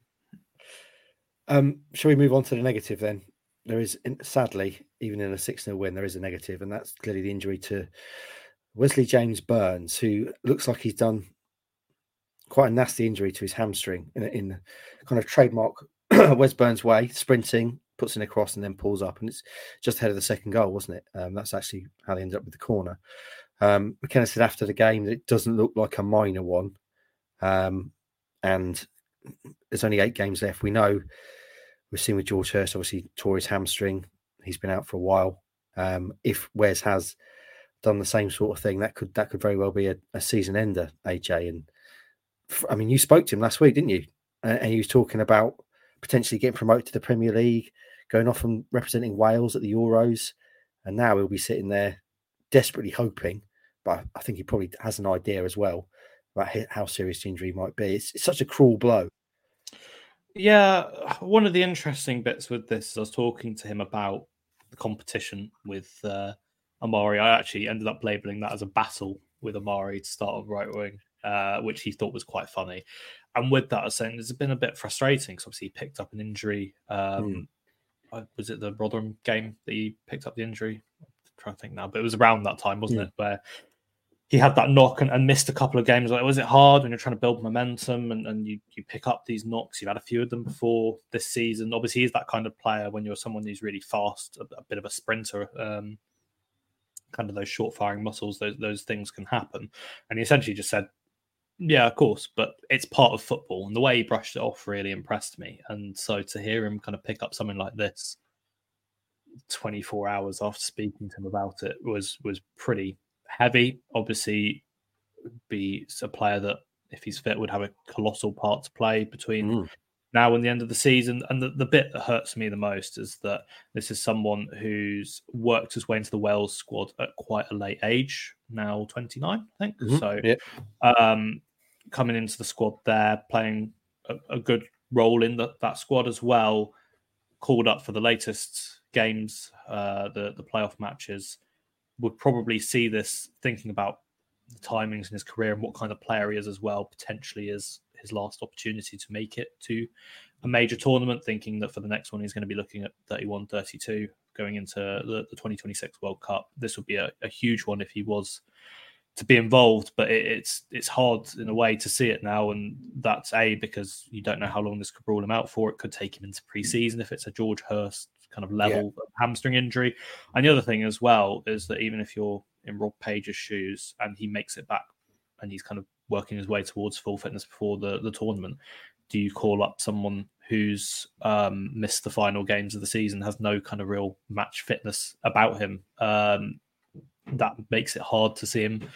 Um, shall we move on to the negative then? There is, sadly, even in a six nil win, there is a negative, and that's clearly the injury to Wesley James Burns, who looks like he's done quite a nasty injury to his hamstring in, in kind of trademark Wes Burns way, sprinting, puts in a cross and then pulls up. And it's just ahead of the second goal, wasn't it? Um, that's actually how they ended up with the corner. Um, McKenna said after the game that it doesn't look like a minor one. Um, and there's only eight games left. We know we've seen with George Hurst, obviously tore his hamstring. He's been out for a while. Um, if Wes has done the same sort of thing, that could that could very well be a, a season ender, A J. And I mean, you spoke to him last week, didn't you? and, and he was talking about potentially getting promoted to the Premier League, going off and representing Wales at the Euros, and now he'll be sitting there desperately hoping, but I think he probably has an idea as well about how serious the injury might be. It's, it's such a cruel blow. Yeah, one of the interesting bits with this is I was talking to him about the competition with uh, Amari. I actually ended up labelling that as a battle with Amari to start off right wing, uh, which he thought was quite funny. And with that, I was saying it's been a bit frustrating because obviously he picked up an injury. Um, mm. Was it the Rotherham game that he picked up the injury? I'm trying to think now, but it was around that time, wasn't mm. it? Where he had that knock and, and missed a couple of games. Like, was it hard when you're trying to build momentum and, and you, you pick up these knocks? You've had a few of them before this season. Obviously, he's that kind of player when you're someone who's really fast, a, a bit of a sprinter, um, kind of those short-firing muscles, those, those things can happen. And he essentially just said, yeah, of course, but it's part of football. And the way he brushed it off really impressed me. And so to hear him kind of pick up something like this twenty-four hours after speaking to him about it was was pretty heavy. Obviously, be a player that, if he's fit, would have a colossal part to play between mm. now and the end of the season. And the, the bit that hurts me the most is that this is someone who's worked his way into the Wales squad at quite a late age, now twenty-nine, I think. Mm-hmm. So yeah. um, coming into the squad there, playing a, a good role in the, that squad as well, called up for the latest games, uh, the, the playoff matches, would probably see this thinking about the timings in his career and what kind of player he is as well, potentially as his last opportunity to make it to a major tournament, thinking that for the next one he's going to be looking at thirty-one, thirty-two going into the, the twenty twenty-six World Cup. This would be a, a huge one if he was to be involved, but it, it's it's hard in a way to see it now, and that's A, because you don't know how long this could rule him out for. It could take him into pre-season if it's a George Hurst kind of level yeah. hamstring injury. And the other thing as well is that even if you're in Rob Page's shoes and he makes it back and he's kind of working his way towards full fitness before the, the tournament, do you call up someone who's um, missed the final games of the season, has no kind of real match fitness about him? Um, that makes it hard to see him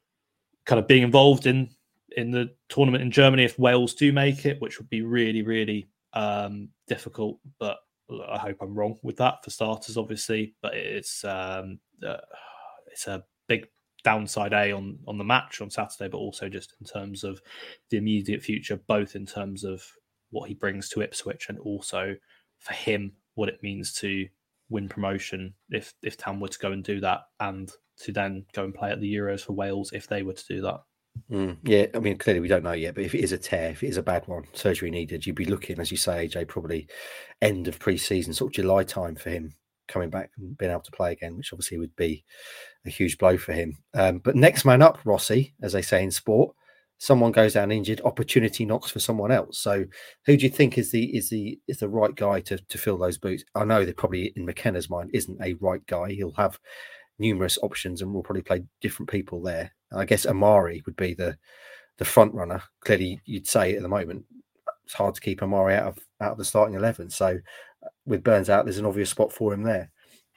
kind of being involved in, in the tournament in Germany if Wales do make it, which would be really, really um, difficult. But I hope I'm wrong with that for starters, obviously. But it's um, uh, it's a big downside A on, on the match on Saturday, but also just in terms of the immediate future, both in terms of what he brings to Ipswich and also for him, what it means to win promotion if, if Town were to go and do that, and to then go and play at the Euros for Wales if they were to do that. Mm, yeah, I mean, clearly we don't know yet, but if it is a tear, if it is a bad one, surgery needed, you'd be looking, as you say, A J, probably end of pre-season, sort of July time for him coming back and being able to play again, which obviously would be a huge blow for him. Um, but next man up, Rossi, as they say in sport, someone goes down injured, opportunity knocks for someone else. So who do you think is the is the is the right guy to to fill those boots? I know that probably in McKenna's mind isn't a right guy. He'll have numerous options and will probably play different people there. I guess Amari would be the the front runner. Clearly, you'd say at the moment it's hard to keep Amari out of out of the starting eleven. So with Burns out, there's an obvious spot for him there.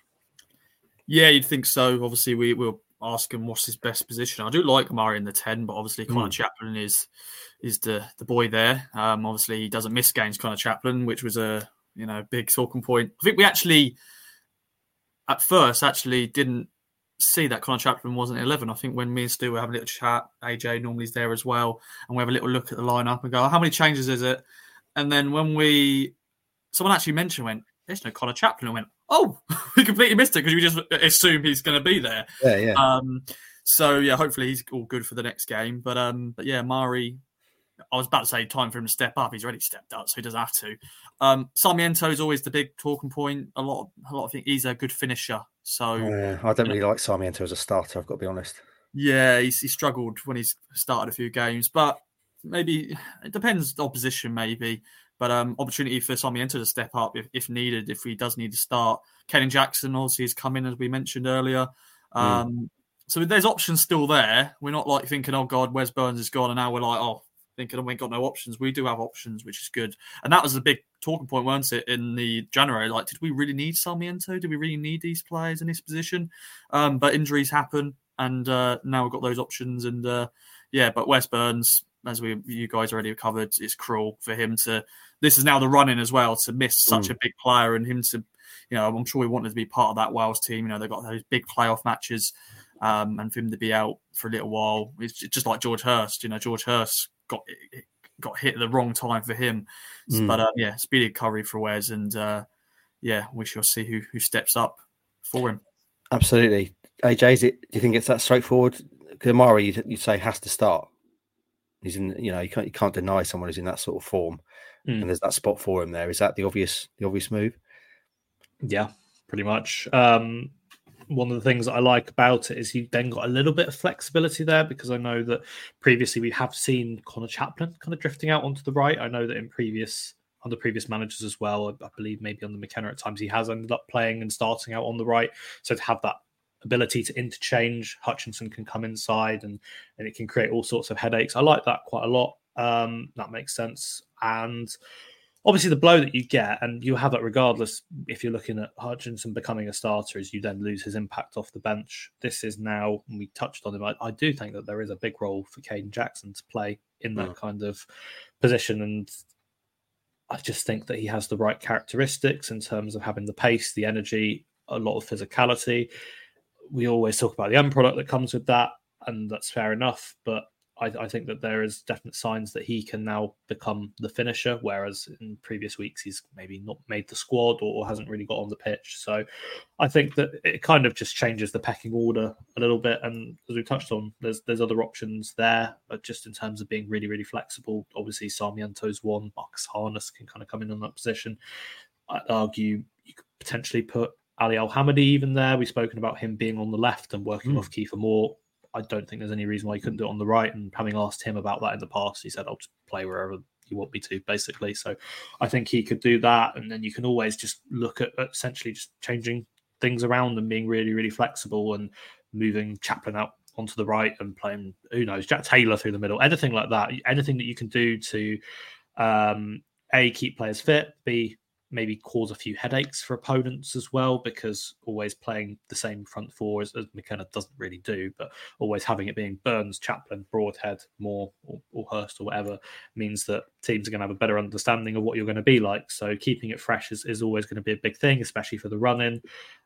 Yeah, you'd think so. Obviously, we will ask him what's his best position. I do like Amari in the ten, but obviously Connor mm. Chaplin is is the the boy there. Um, obviously, he doesn't miss games, Connor Chaplin, which was a you know big talking point. I think we actually at first actually didn't see that Connor Chaplin wasn't eleven. I think when me and Stu were having a little chat, A J normally's there as well, and we have a little look at the lineup and go, how many changes is it? And then when we, someone actually mentioned, went, there's no Connor Chaplin. I went, oh, we completely missed it because we just assume he's going to be there. Yeah, yeah. Um, so yeah, hopefully he's all good for the next game. But um, but yeah, Mari, I was about to say time for him to step up. He's already stepped up, so he doesn't have to. Um, Sarmiento is always the big talking point. A lot, of, a lot of think he's a good finisher. So yeah, I don't really like Sarmiento as a starter. I've got to be honest. Yeah, he's, he struggled when he's started a few games, but maybe it depends the opposition, maybe. But um, opportunity for Sarmiento to step up if, if needed, if he does need to start. Kenan Jackson obviously has come in, as we mentioned earlier. Um, mm. So there's options still there. We're not like thinking, oh God, Wes Burns is gone, and now we're like, oh, thinking we ain't got no options. We do have options, which is good. And that was a big talking point, weren't it, in the January? Like, did we really need Sarmiento? Did we really need these players in this position? Um, but injuries happen, and uh, now we've got those options. And uh, yeah, but Wes Burns, as we you guys already covered, it's cruel for him to. This is now the run-in as well to miss such mm. a big player, and him to, you know, I'm sure he wanted to be part of that Wales team. You know, they've got those big playoff matches, um, and for him to be out for a little while, it's just like George Hurst. You know, George Hurst got got hit at the wrong time for him, mm. but uh, yeah, speedy recovery for Wes, and uh, yeah, we shall see who who steps up for him. Absolutely, A J. Is it? Do you think it's that straightforward? Because Amari, you'd, you'd say has to start. He's in, you know, you can't you can't deny someone who's in that sort of form, mm. and there's that spot for him there. Is that the obvious the obvious move? Yeah, pretty much. Um, one of the things that I like about it is you then got a little bit of flexibility there, because I know that previously we have seen Connor Chaplin kind of drifting out onto the right. I know that in previous under previous managers as well, I, I believe maybe under McKenna at times he has ended up playing and starting out on the right. So to have that ability to interchange, Hutchinson can come inside and and it can create all sorts of headaches. I like that quite a lot. Um, that makes sense. And obviously the blow that you get, and you have that regardless if you're looking at Hutchinson becoming a starter, is you then lose his impact off the bench. This is now, and we touched on him, I, I do think that there is a big role for Caden Jackson to play in that mm. kind of position. And I just think that he has the right characteristics in terms of having the pace, the energy, a lot of physicality. We always talk about the end product that comes with that, and that's fair enough. But I, I think that there is definite signs that he can now become the finisher, whereas in previous weeks he's maybe not made the squad or, or hasn't really got on the pitch. So I think that it kind of just changes the pecking order a little bit. And as we touched on, there's there's other options there, but just in terms of being really, really flexible. Obviously, Sarmiento's one. Marcus Harness can kind of come in on that position. I'd argue you could potentially put Ali Al-Hamadi even there. We've spoken about him being on the left and working mm. off Kiefer Moore. I don't think there's any reason why you couldn't do it on the right. And having asked him about that in the past, he said, I'll just play wherever you want me to, basically. So I think he could do that. And then you can always just look at, at essentially just changing things around and being really, really flexible and moving Chaplin out onto the right and playing, who knows, Jack Taylor through the middle, anything like that. Anything that you can do to, um, A, keep players fit, B, maybe cause a few headaches for opponents as well, because always playing the same front four as, as McKenna doesn't really do, but always having it being Burns, Chaplin, Broadhead, Moore, or, or Hurst or whatever means that teams are going to have a better understanding of what you're going to be like. So keeping it fresh is, is always going to be a big thing, especially for the run-in.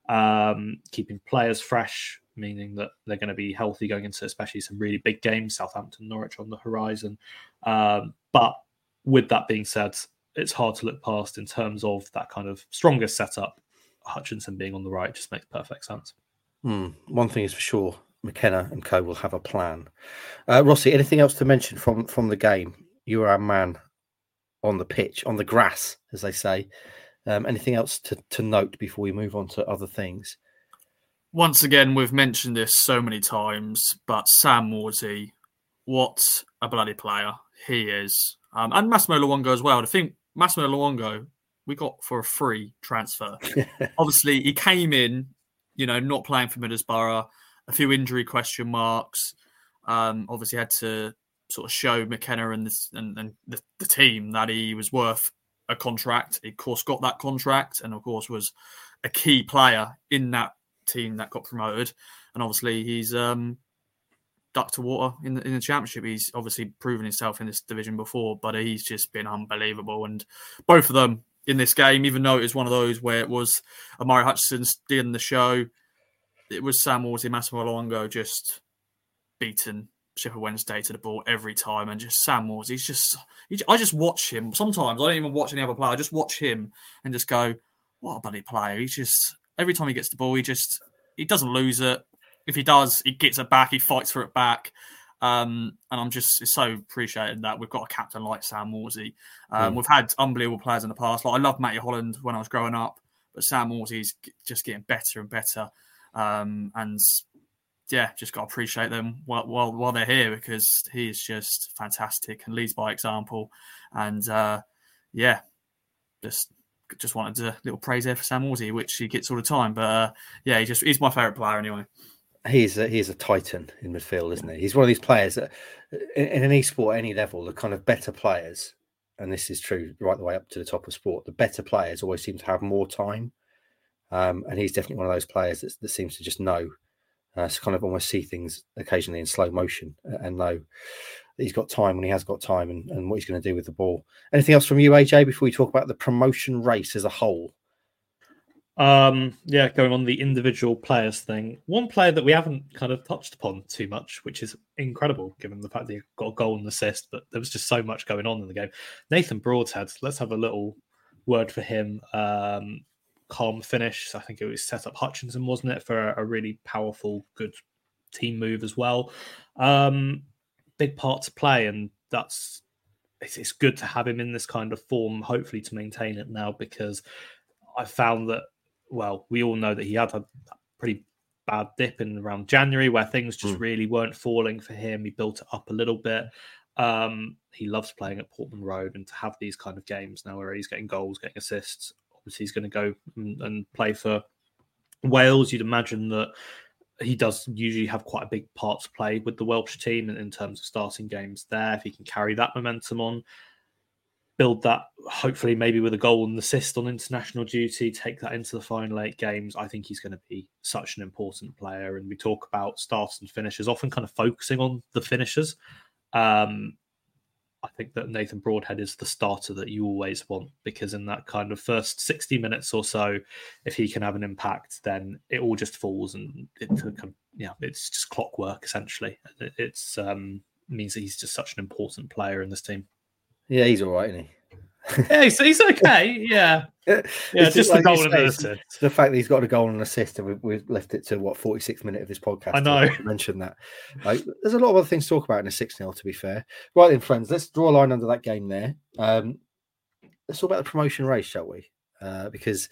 Um, keeping players fresh, meaning that they're going to be healthy going into especially some really big games, Southampton, Norwich on the horizon. Um, but with that being said, it's hard to look past in terms of that kind of strongest setup. Hutchinson being on the right just makes perfect sense. Mm, one thing is for sure, McKenna and co will have a plan. Uh, Rossi, anything else to mention from, from the game? You were our man on the pitch, on the grass, as they say. Um, anything else to, to note before we move on to other things? Once again, we've mentioned this so many times, but Sam Morsy, what a bloody player he is. Um, and Massimo Luongo as well. I think Massimo Luongo, we got for a free transfer. Obviously, he came in, you know, not playing for Middlesbrough, a few injury question marks. Um, obviously, had to sort of show McKenna and, this, and, and the, the team that he was worth a contract. He, of course, got that contract and, of course, was a key player in that team that got promoted. And obviously, he's um, duck to water in the, in the championship. He's obviously proven himself in this division before, but he's just been unbelievable. And both of them in this game, even though it was one of those where it was Amari Hutchinson stealing the show, it was Sam Morsy, Massimo Luongo just beating Sheffield Wednesday to the ball every time. And just Sam Morsy, he's just, he, I just watch him. Sometimes I don't even watch any other player. I just watch him and just go, what a bloody player. He's just, every time he gets the ball, he just, he doesn't lose it. If he does, he gets it back. He fights for it back. Um, and I'm just so appreciated that we've got a captain like Sam Morsy. Um, mm. We've had unbelievable players in the past. Like I loved Matty Holland when I was growing up, but Sam Morsy's just getting better and better. Um, and yeah, just got to appreciate them while, while, while they're here, because he is just fantastic and leads by example. And uh, yeah, just just wanted a little praise there for Sam Morsy, which he gets all the time. But uh, yeah, he just he's my favourite player anyway. He's a, he's a titan in midfield, isn't he? He's one of these players that, in, in any sport, any level, the kind of better players, and this is true right the way up to the top of sport, the better players always seem to have more time. Um, and he's definitely one of those players that, that seems to just know Uh, to kind of almost see things occasionally in slow motion and know that he's got time when he has got time and, and what he's going to do with the ball. Anything else from you, A J, before we talk about the promotion race as a whole? Um, yeah, going on the individual players thing. One player that we haven't kind of touched upon too much, which is incredible given the fact that he got a goal and assist, but there was just so much going on in the game. Nathan Broadhead, let's have a little word for him. Um, calm finish. I think it was set up Hutchinson, wasn't it, for a, a really powerful, good team move as well. Um, big part to play, and that's it's, it's good to have him in this kind of form, hopefully to maintain it now, because I found that, well, we all know that he had a pretty bad dip in around January where things just mm. really weren't falling for him. He built it up a little bit. Um, he loves playing at Portman Road, and to have these kind of games now where he's getting goals, getting assists, obviously he's going to go and, and play for Wales. You'd imagine that he does usually have quite a big part to play with the Welsh team in, in terms of starting games there. If he can carry that momentum on, build that, hopefully maybe with a goal and assist on international duty, take that into the final eight games, I think he's going to be such an important player. And we talk about starters and finishers, often kind of focusing on the finishers. Um, I think that Nathan Broadhead is the starter that you always want, because in that kind of first sixty minutes or so, if he can have an impact, then it all just falls, and it, yeah, it's just clockwork essentially. It it's, um, means that he's just such an important player in this team. Yeah, he's all right, isn't he? Yeah, he's, he's okay. Yeah, yeah, it's just like the goal and say, assist. The fact that he's got a goal and assist, and we've, we've left it to what forty-six minute of this podcast. I know. To mention that. Like, there's a lot of other things to talk about in a six nil. To be fair, right then, friends, let's draw a line under that game there. Um, let's talk about the promotion race, shall we? Uh, because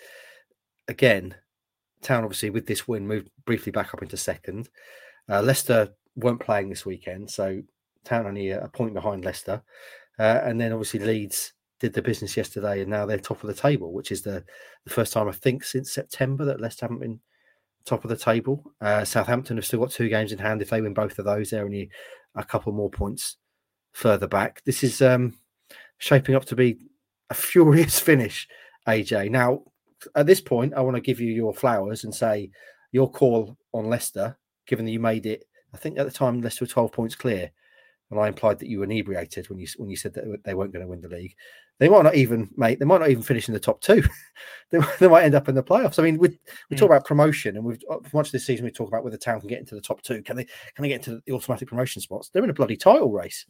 again, Town obviously with this win moved briefly back up into second. Uh, Leicester weren't playing this weekend, so Town only a point behind Leicester. Uh, and then obviously Leeds did the business yesterday, and now they're top of the table, which is the, the first time I think since September that Leicester haven't been top of the table. Uh, Southampton have still got two games in hand. If they win both of those, they're only a couple more points further back. This is um, shaping up to be a furious finish, A J. Now, at this point, I want to give you your flowers and say your call on Leicester, given that you made it, I think at the time Leicester were twelve points clear, and I implied that you were inebriated when you when you said that they weren't going to win the league. They might not even make. They might not even finish in the top two. they, they might end up in the playoffs. I mean, we we mm. talk about promotion, and we've much of this season we talk about whether Town can get into the top two. Can they? Can they get into the automatic promotion spots? They're in a bloody title race.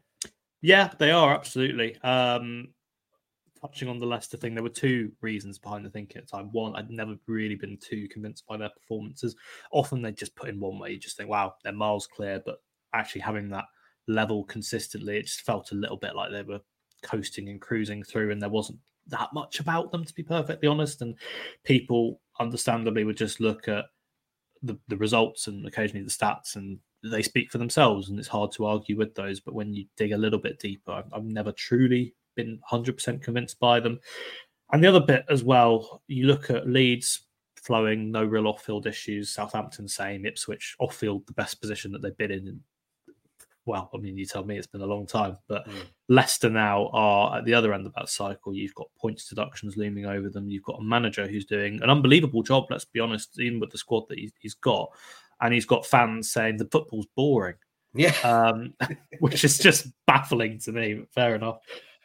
Yeah, they are absolutely. Um, touching on the Leicester thing, there were two reasons behind the thinking at the time. One, I'd never really been too convinced by their performances. Often they just put in one way. You just think, wow, they're miles clear, but actually having that level consistently, it just felt a little bit like they were coasting and cruising through, and there wasn't that much about them, to be perfectly honest. And people understandably would just look at the, the results and occasionally the stats, and they speak for themselves, and it's hard to argue with those. But when you dig a little bit deeper, I've, I've never truly been one hundred percent convinced by them. And the other bit as well, you look at Leeds flowing, no real off-field issues. Southampton same. Ipswich off-field, the best position that they've been in, in well, I mean, you tell me, it's been a long time, but mm. Leicester now are at the other end of that cycle. You've got points deductions looming over them. You've got a manager who's doing an unbelievable job, let's be honest, even with the squad that he's, he's got. And he's got fans saying the football's boring. Yeah. Um, which is just baffling to me, but fair enough.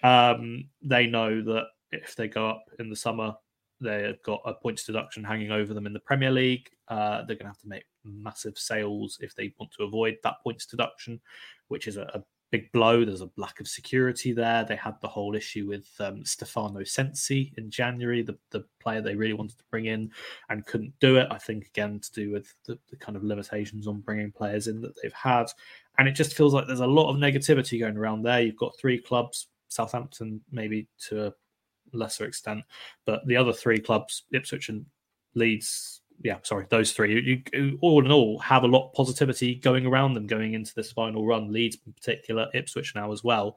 Um, they know that if they go up in the summer, they've got a points deduction hanging over them in the Premier League. Uh, they're going to have to make massive sales if they want to avoid that points deduction, which is a, a big blow. There's a lack of security there. They had the whole issue with um, Stefano Sensi in January, the, the player they really wanted to bring in and couldn't do it. I think, again, to do with the, the kind of limitations on bringing players in that they've had. And it just feels like there's a lot of negativity going around there. You've got three clubs, Southampton maybe to a lesser extent, but the other three clubs, Ipswich and Leeds, yeah, sorry, those three, you, you, all in all, have a lot of positivity going around them going into this final run. Leeds in particular, Ipswich now as well,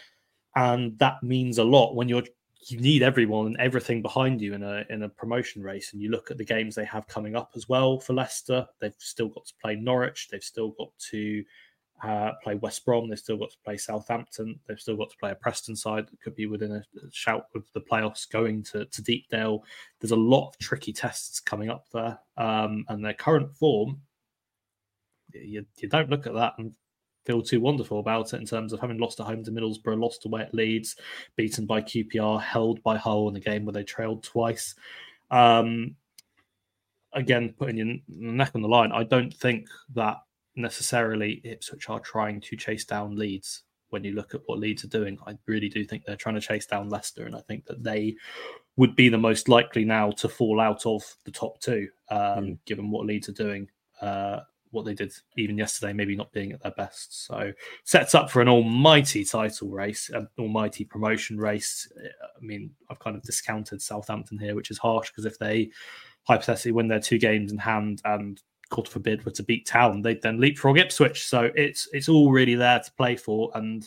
and that means a lot when you're you need everyone and everything behind you in a in a promotion race. And you look at the games they have coming up as well for Leicester. They've still got to play Norwich. They've still got to Uh, play West Brom. They've still got to play Southampton. They've still got to play a Preston side that could be within a shout of the playoffs going to, to Deepdale. There's a lot of tricky tests coming up there. Um, and their current form, you, you don't look at that and feel too wonderful about it in terms of having lost at home to Middlesbrough, lost away at Leeds, beaten by Q P R, held by Hull in a game where they trailed twice. Um, again, putting your neck on the line, I don't think that necessarily Ipswich are trying to chase down Leeds. When you look at what Leeds are doing, I really do think they're trying to chase down Leicester, and I think that they would be the most likely now to fall out of the top two, um, mm. given what Leeds are doing. Uh, what they did even yesterday, maybe not being at their best. So sets up for an almighty title race, an almighty promotion race. I mean, I've kind of discounted Southampton here, which is harsh, because if they hypothetically win their two games in hand and, God forbid, were to beat Town, they'd then leapfrog Ipswich. So it's it's all really there to play for. And,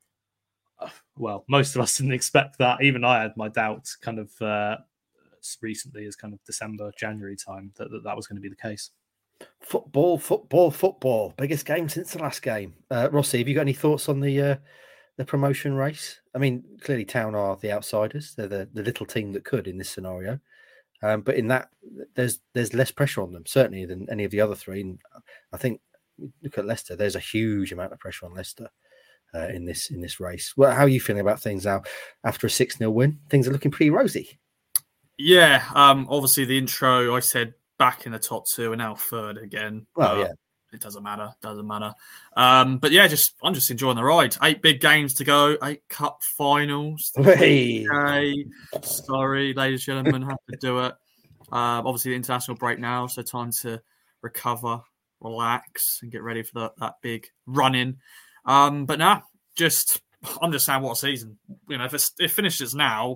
uh, well, most of us didn't expect that. Even I had my doubts kind of uh, recently as kind of December, January time that that, that was going to be the case. Football, football, football. Biggest game since the last game. Uh, Rossi, have you got any thoughts on the uh, the promotion race? I mean, clearly Town are the outsiders. They're the, the little team that could in this scenario. Um, but in that, there's there's less pressure on them, certainly, than any of the other three. And I think, look at Leicester. There's a huge amount of pressure on Leicester uh, in this in this race. Well, how are you feeling about things now after a six nil win? Things are looking pretty rosy. Yeah, um, obviously the intro, I said back in the top two and now third again. Well, uh, yeah. It doesn't matter. Doesn't matter. Um, but yeah, just I'm just enjoying the ride. Eight big games to go. Eight cup finals. Hey. Okay. Sorry, ladies and gentlemen, have to do it. Uh, obviously, the international break now, so time to recover, relax, and get ready for the, that big run in. Um, but now, nah, just I'm just saying, what a season. You know, if it's, it finishes now,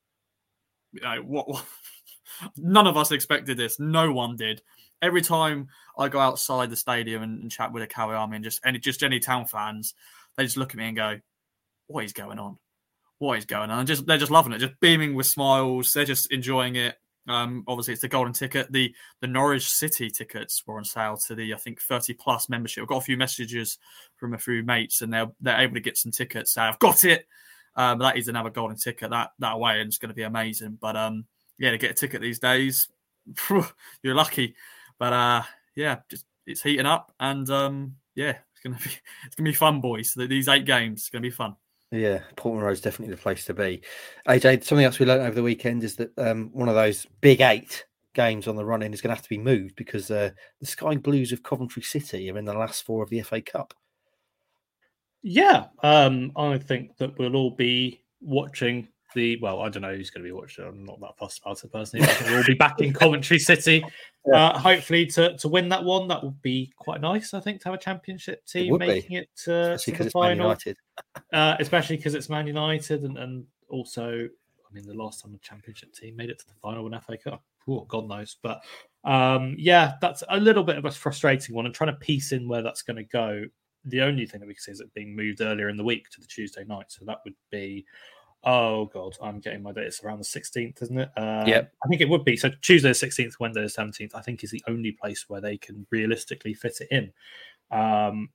you know what, what? None of us expected this. No one did. Every time I go outside the stadium and, and chat with a Cowie Army and just any just any Town fans, they just look at me and go, "What is going on? What is going on?" And just they're just loving it, just beaming with smiles. They're just enjoying it. Um, obviously, it's the golden ticket. The the Norwich City tickets were on sale to the I think thirty plus membership. I've got a few messages from a few mates, and they're they're able to get some tickets. So I've got it. Um, that is another golden ticket that that way, and it's going to be amazing. But um, yeah, to get a ticket these days, you're lucky. But uh, yeah, just it's heating up, and um, yeah, it's gonna be it's gonna be fun, boys. These eight games, it's gonna be fun. Yeah, Portman Road's definitely the place to be. A J, something else we learned over the weekend is that um, one of those big eight games on the run-in is going to have to be moved because uh, the Sky Blues of Coventry City are in the last four of the F A Cup. Yeah, um, I think that we'll all be watching the. Well, I don't know who's going to be watching. I'm not that fussed about it personally. I think we'll all be back in Coventry City, yeah. uh, hopefully to, to win that one. That would be quite nice, I think, to have a championship team it making be. it uh, to the it's final. Man United. Uh, especially because it's Man United, and, and also, I mean, the last time the championship team made it to the final in F A Cup, oh, God knows. But um, yeah, that's a little bit of a frustrating one, and trying to piece in where that's going to go. The only thing that we can see is it being moved earlier in the week to the Tuesday night. So that would be, oh God, I'm getting my dates around the sixteenth, isn't it? Uh, yeah, I think it would be. So Tuesday the sixteenth, Wednesday the seventeenth, I think is the only place where they can realistically fit it in. Um,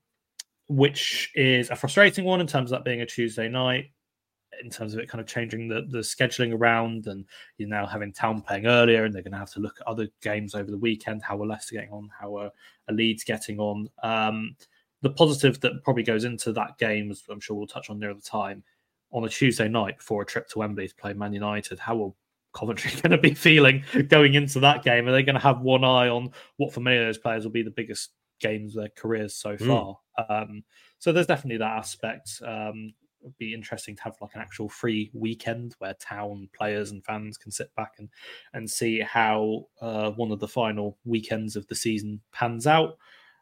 which is a frustrating one in terms of that being a Tuesday night, in terms of it kind of changing the, the scheduling around, and you're now having Town playing earlier, and they're going to have to look at other games over the weekend. How are Leicester getting on? How are, are Leeds getting on? Um, the positive that probably goes into that game, as I'm sure we'll touch on near the time, on a Tuesday night before a trip to Wembley to play Man United, how will Coventry going to be feeling going into that game? Are they going to have one eye on what for many of those players will be the biggest games of their careers so far? Mm. Um, so there's definitely that aspect. Um, it'd be interesting to have like an actual free weekend where Town players and fans can sit back and and see how uh, one of the final weekends of the season pans out.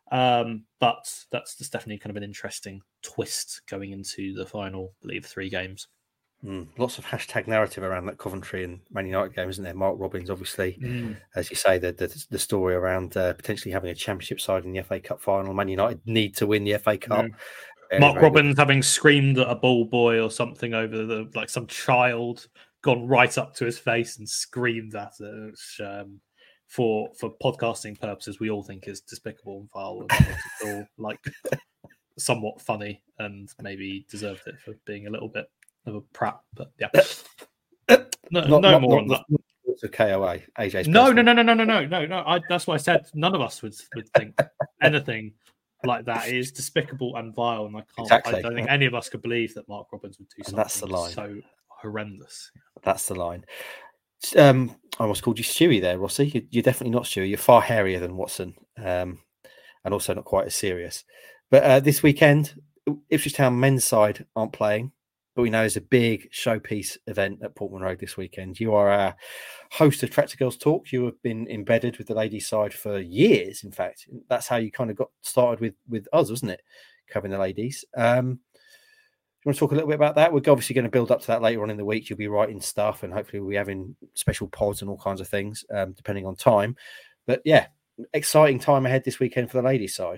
Um, but that's, that's definitely kind of an interesting twist going into the final, I believe, three games. Mm, lots of hashtag narrative around that Coventry and Man United game, isn't there? Mark Robins, obviously, mm. as you say, the the, the story around uh, potentially having a championship side in the F A Cup final. Man United need to win the F A Cup. Mm. Very, Mark very Robins good. having screamed at a ball boy or something over the, like some child gone right up to his face and screamed at it. Which, um, for for podcasting purposes, we all think is despicable and foul, and it's all like somewhat funny, and maybe deserved it for being a little bit of a prat. But yeah, no, not, no not, more not, on that. Not to K O A. A J's No, personal. no, no, no, no, no, no, no, no. I, that's what I said. None of us would would think anything like that. It is despicable and vile, and I can't. Exactly. I don't think any of us could believe that Mark Robins would do And something that's the line. so horrendous. That's the line. Um, I almost called you Stewie there, Rossi. You, you're definitely not Stewie. You're far hairier than Watson, um, and also not quite as serious. But uh, this weekend, Ipswich Town men's side aren't playing, but we know there's a big showpiece event at Portman Road this weekend. You are our host of Tractor Girls Talk. You have been embedded with the ladies' side for years. In fact, that's how you kind of got started with with us, wasn't it? Covering the ladies. Um, you want to talk a little bit about that? We're obviously going to build up to that later on in the week. You'll be writing stuff, and hopefully we'll be having special pods and all kinds of things, um, depending on time. But yeah, exciting time ahead this weekend for the ladies' side.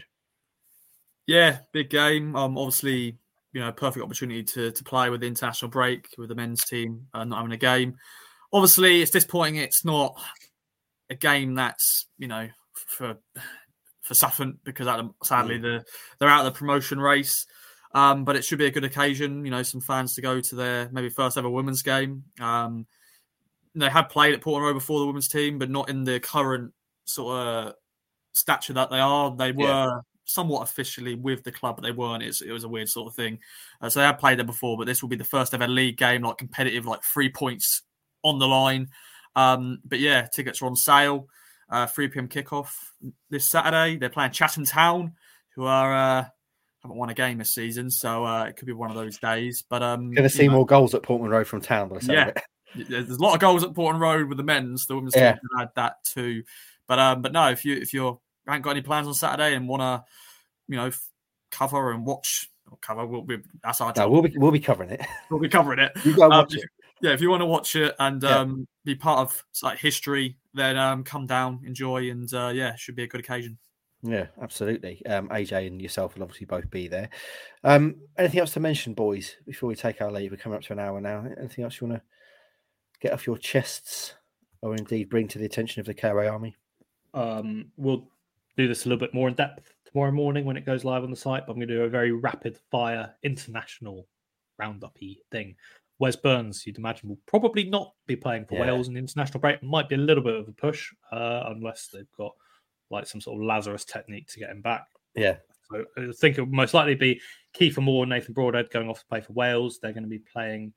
Yeah, big game. Um, obviously, you know, perfect opportunity to to play with the international break with the men's team uh, not having a game. Obviously, it's disappointing. It's not a game that's, you know, for for Sutton because sadly mm. the they're out of the promotion race. Um, but it should be a good occasion, you know, some fans to go to their maybe first ever women's game. Um, they had played at Portman Road before the women's team, but not in the current sort of stature that they are. They were yeah. somewhat officially with the club, but they weren't. It's, it was a weird sort of thing. Uh, so they had played there before, but this will be the first ever league game, like competitive, like three points on the line. Um, but yeah, tickets are on sale. Uh, three p.m. kickoff this Saturday. They're playing Chatham Town, who are... Uh, haven't won a game this season, so uh, it could be one of those days. But um, going to see know, more goals at Portman Road from Town. By the yeah, there's a lot of goals at Portman Road with the men's. The women's yeah. team can add that too. But um, but no, if you if you haven't got any plans on Saturday and want to, you know, f- cover and watch or cover, we'll be that's our job. No, we'll be we'll be covering it. We'll be covering it. You got to watch um, it. Yeah, if you want to watch it and yeah. um, be part of like history, then um, come down, enjoy, and uh, yeah, it should be a good occasion. Yeah, absolutely. Um, A J and yourself will obviously both be there. Um, anything else to mention, boys, before we take our leave? We're coming up to an hour now. Anything else you want to get off your chests or indeed bring to the attention of the K O A Army? Um, we'll do this a little bit more in depth tomorrow morning when it goes live on the site, but I'm going to do a very rapid fire international roundup-y thing. Wes Burns, you'd imagine, will probably not be playing for yeah. Wales in the international break. It might be a little bit of a push uh, unless they've got like some sort of Lazarus technique to get him back. Yeah. So I think it would most likely be Kiefer Moore, Nathan Broadhead going off to play for Wales. They're going to be playing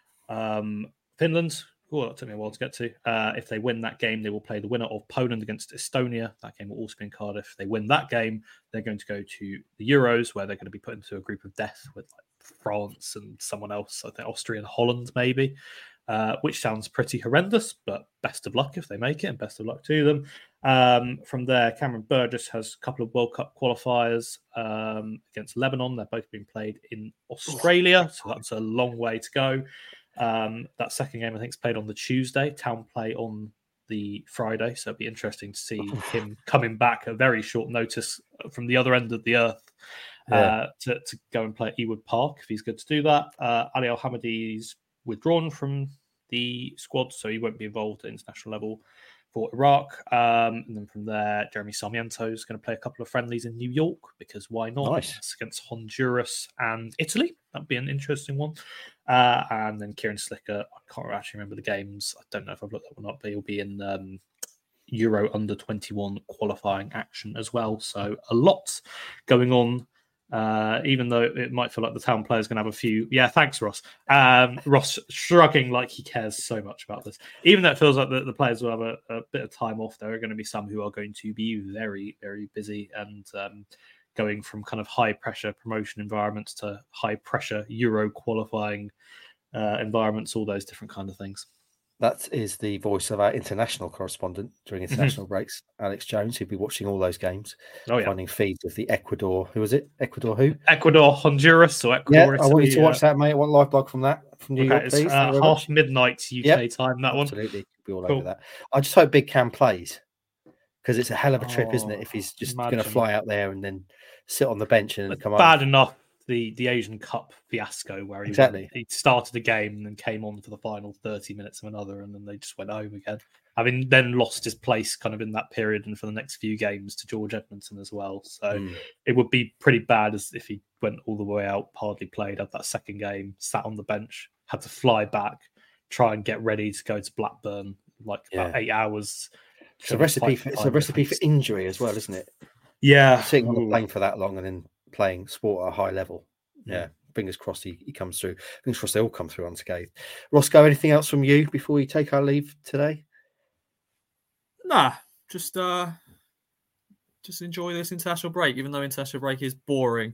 um, Finland. Oh, that took me a while to get to. Uh, if they win that game, they will play the winner of Poland against Estonia. That game will also be in Cardiff. If they win that game, they're going to go to the Euros, where they're going to be put into a group of death with like France and someone else. I think Austria and Holland, maybe. Uh, which sounds pretty horrendous, but best of luck if they make it, and best of luck to them. Um, from there, Cameron Burgess has a couple of World Cup qualifiers um, against Lebanon. They're both being played in Australia, so that's a long way to go. Um, that second game, I think, is played on the Tuesday. Town play on the Friday, so it'd be interesting to see him coming back at very short notice from the other end of the earth uh, yeah. to, to go and play at Ewood Park, if he's good to do that. Uh, Ali Al-Hamadi's withdrawn from the squad, so he won't be involved at international level for Iraq. Um, and then from there, Jeremy Sarmiento is going to play a couple of friendlies in New York, because why not? Nice. It's against Honduras and Italy. That'd be an interesting one. Uh, and then Kieran Slicker, I can't actually remember the games. I don't know if I've looked that one up, but he'll be in um, Euro under twenty-one qualifying action as well. So a lot going on. Uh, even though it might feel like the Town player's going to have a few. Yeah, thanks, Ross. Um, Ross shrugging like he cares so much about this. Even though it feels like the, the players will have a, a bit of time off, there are going to be some who are going to be very, very busy and um, going from kind of high-pressure promotion environments to high-pressure Euro qualifying uh, environments, all those different kind of things. That is the voice of our international correspondent during international breaks, Alex Jones, who'll be watching all those games, oh, yeah. finding feeds of the Ecuador. Who was it? Ecuador who? Ecuador, Honduras, or Ecuador. Yeah, I want you to watch that, mate. I want live blog from that from New okay, York, it's, please. Uh, half much. midnight U K yep. time. That one, absolutely, be all cool. over that. I just hope Big Cam plays, because it's a hell of a trip, oh, isn't it? If he's just imagine. going to fly out there and then sit on the bench and it's come bad on. enough. The, the Asian Cup fiasco where he, exactly. went, he started a game and then came on for the final thirty minutes of another, and then they just went home again. Having then lost his place kind of in that period and for the next few games to George Edmondson as well. So mm. it would be pretty bad as if he went all the way out, hardly played, had that second game, sat on the bench, had to fly back, try and get ready to go to Blackburn. like Yeah. about eight hours. It's a recipe. For, it's a recipe for injury as well, isn't it? Yeah, Sitting on the Ooh. plane for that long and then playing sport at a high level. Yeah, fingers crossed he, he comes through. Fingers crossed they all come through unscathed. Roscoe, anything else from you before we take our leave today? Nah, just uh, just enjoy this international break, even though international break is boring.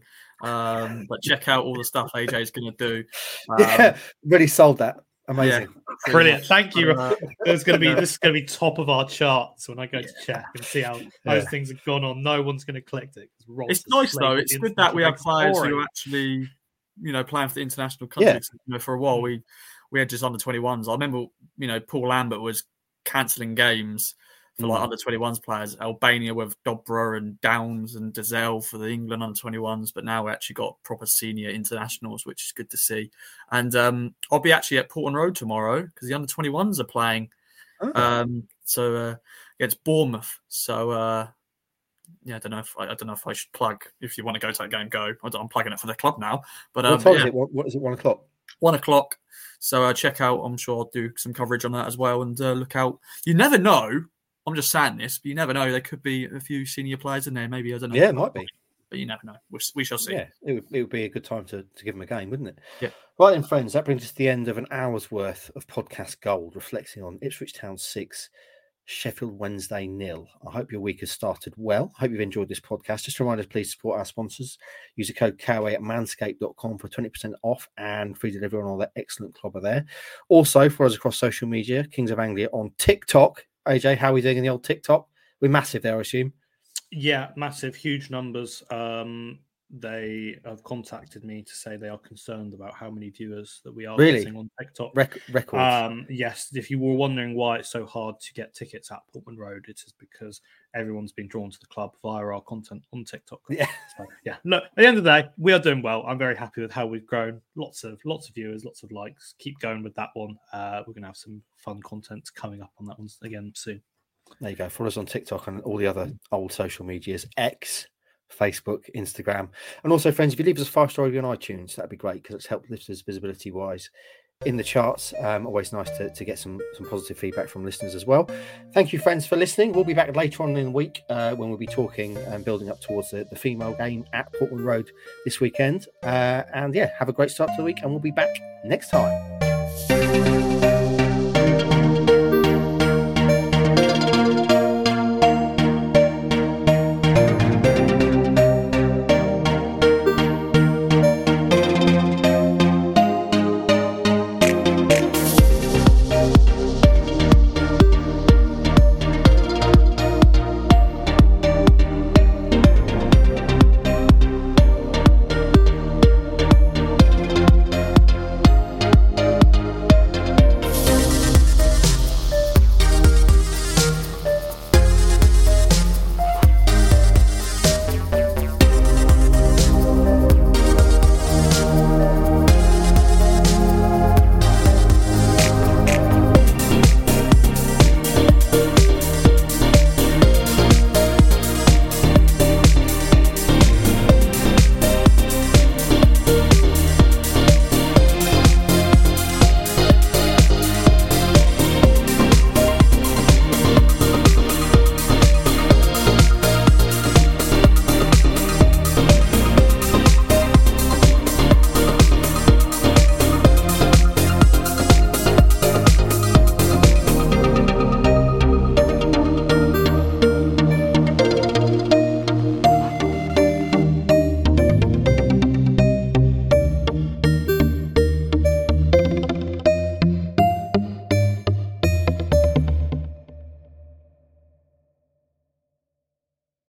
Um, but check out all the stuff A J is going to do. Um, Yeah, really sold that. Amazing. Yeah, Brilliant. Thank you. Uh, It's going to be this is going to be top of our charts when I go to check and see how those things have gone on. No one's going to collect it. It's nice though. It's good that we have players who are actually, you know, playing for the international countries. Yeah. You know, for a while we we had just under twenty-ones. I remember, you know, Paul Lambert was cancelling games for like mm. under twenty-ones players. Albania with Dobra and Downs and Dazelle for the England under twenty-ones, but now we actually got proper senior internationals, which is good to see. And um, I'll be actually at Portland Road tomorrow because the under twenty-ones are playing. Oh. Um, so uh, against Bournemouth. So uh, yeah, I don't know if I, I don't know if I should plug. If you want to go to that game, go. I'm plugging it for the club now. But um, what time yeah. is it? What, what is it? One o'clock. One o'clock. So uh, check out. I'm sure I'll do some coverage on that as well. And uh, look out. You never know. I'm just saying this, but you never know. There could be a few senior players in there. Maybe I don't know. Yeah, it might be. But you never know. We, we shall see. Yeah, it would, it would be a good time to, to give them a game, wouldn't it? Yeah. Right then, friends, that brings us to the end of an hour's worth of podcast gold, reflecting on Ipswich Town six, Sheffield Wednesday nil. I hope your week has started well. I hope you've enjoyed this podcast. Just a reminder, please support our sponsors. Use the code K O A at manscaped dot com for twenty percent off and free delivery on all that excellent clobber there. Also, for us across social media, Kings of Anglia on TikTok. A J, how are we doing in the old TikTok? We're massive there, I assume. Yeah, massive, huge numbers. Um, they have contacted me to say they are concerned about how many viewers that we are really? getting on TikTok. Rec- records. Um, yes, if you were wondering why it's so hard to get tickets at Portman Road, it is because everyone's been drawn to the club via our content on TikTok. Yeah, so, yeah. Look, at the end of the day, we are doing well. I'm very happy with how we've grown. Lots of lots of viewers, lots of likes. Keep going with that one. Uh, we're going to have some fun content coming up on that one again soon. There you go. Follow us on TikTok and all the other old social medias, X, Facebook, Instagram. And also, friends, if you leave us a five-star review on iTunes, that'd be great because it's helped lift us visibility-wise in the charts. Um, always nice to, to get some, some positive feedback from listeners as well. Thank you, friends, for listening. We'll be back later on in the week uh, when we'll be talking and building up towards the, the female game at Portland Road this weekend. Uh, and, yeah, have a great start to the week, and we'll be back next time.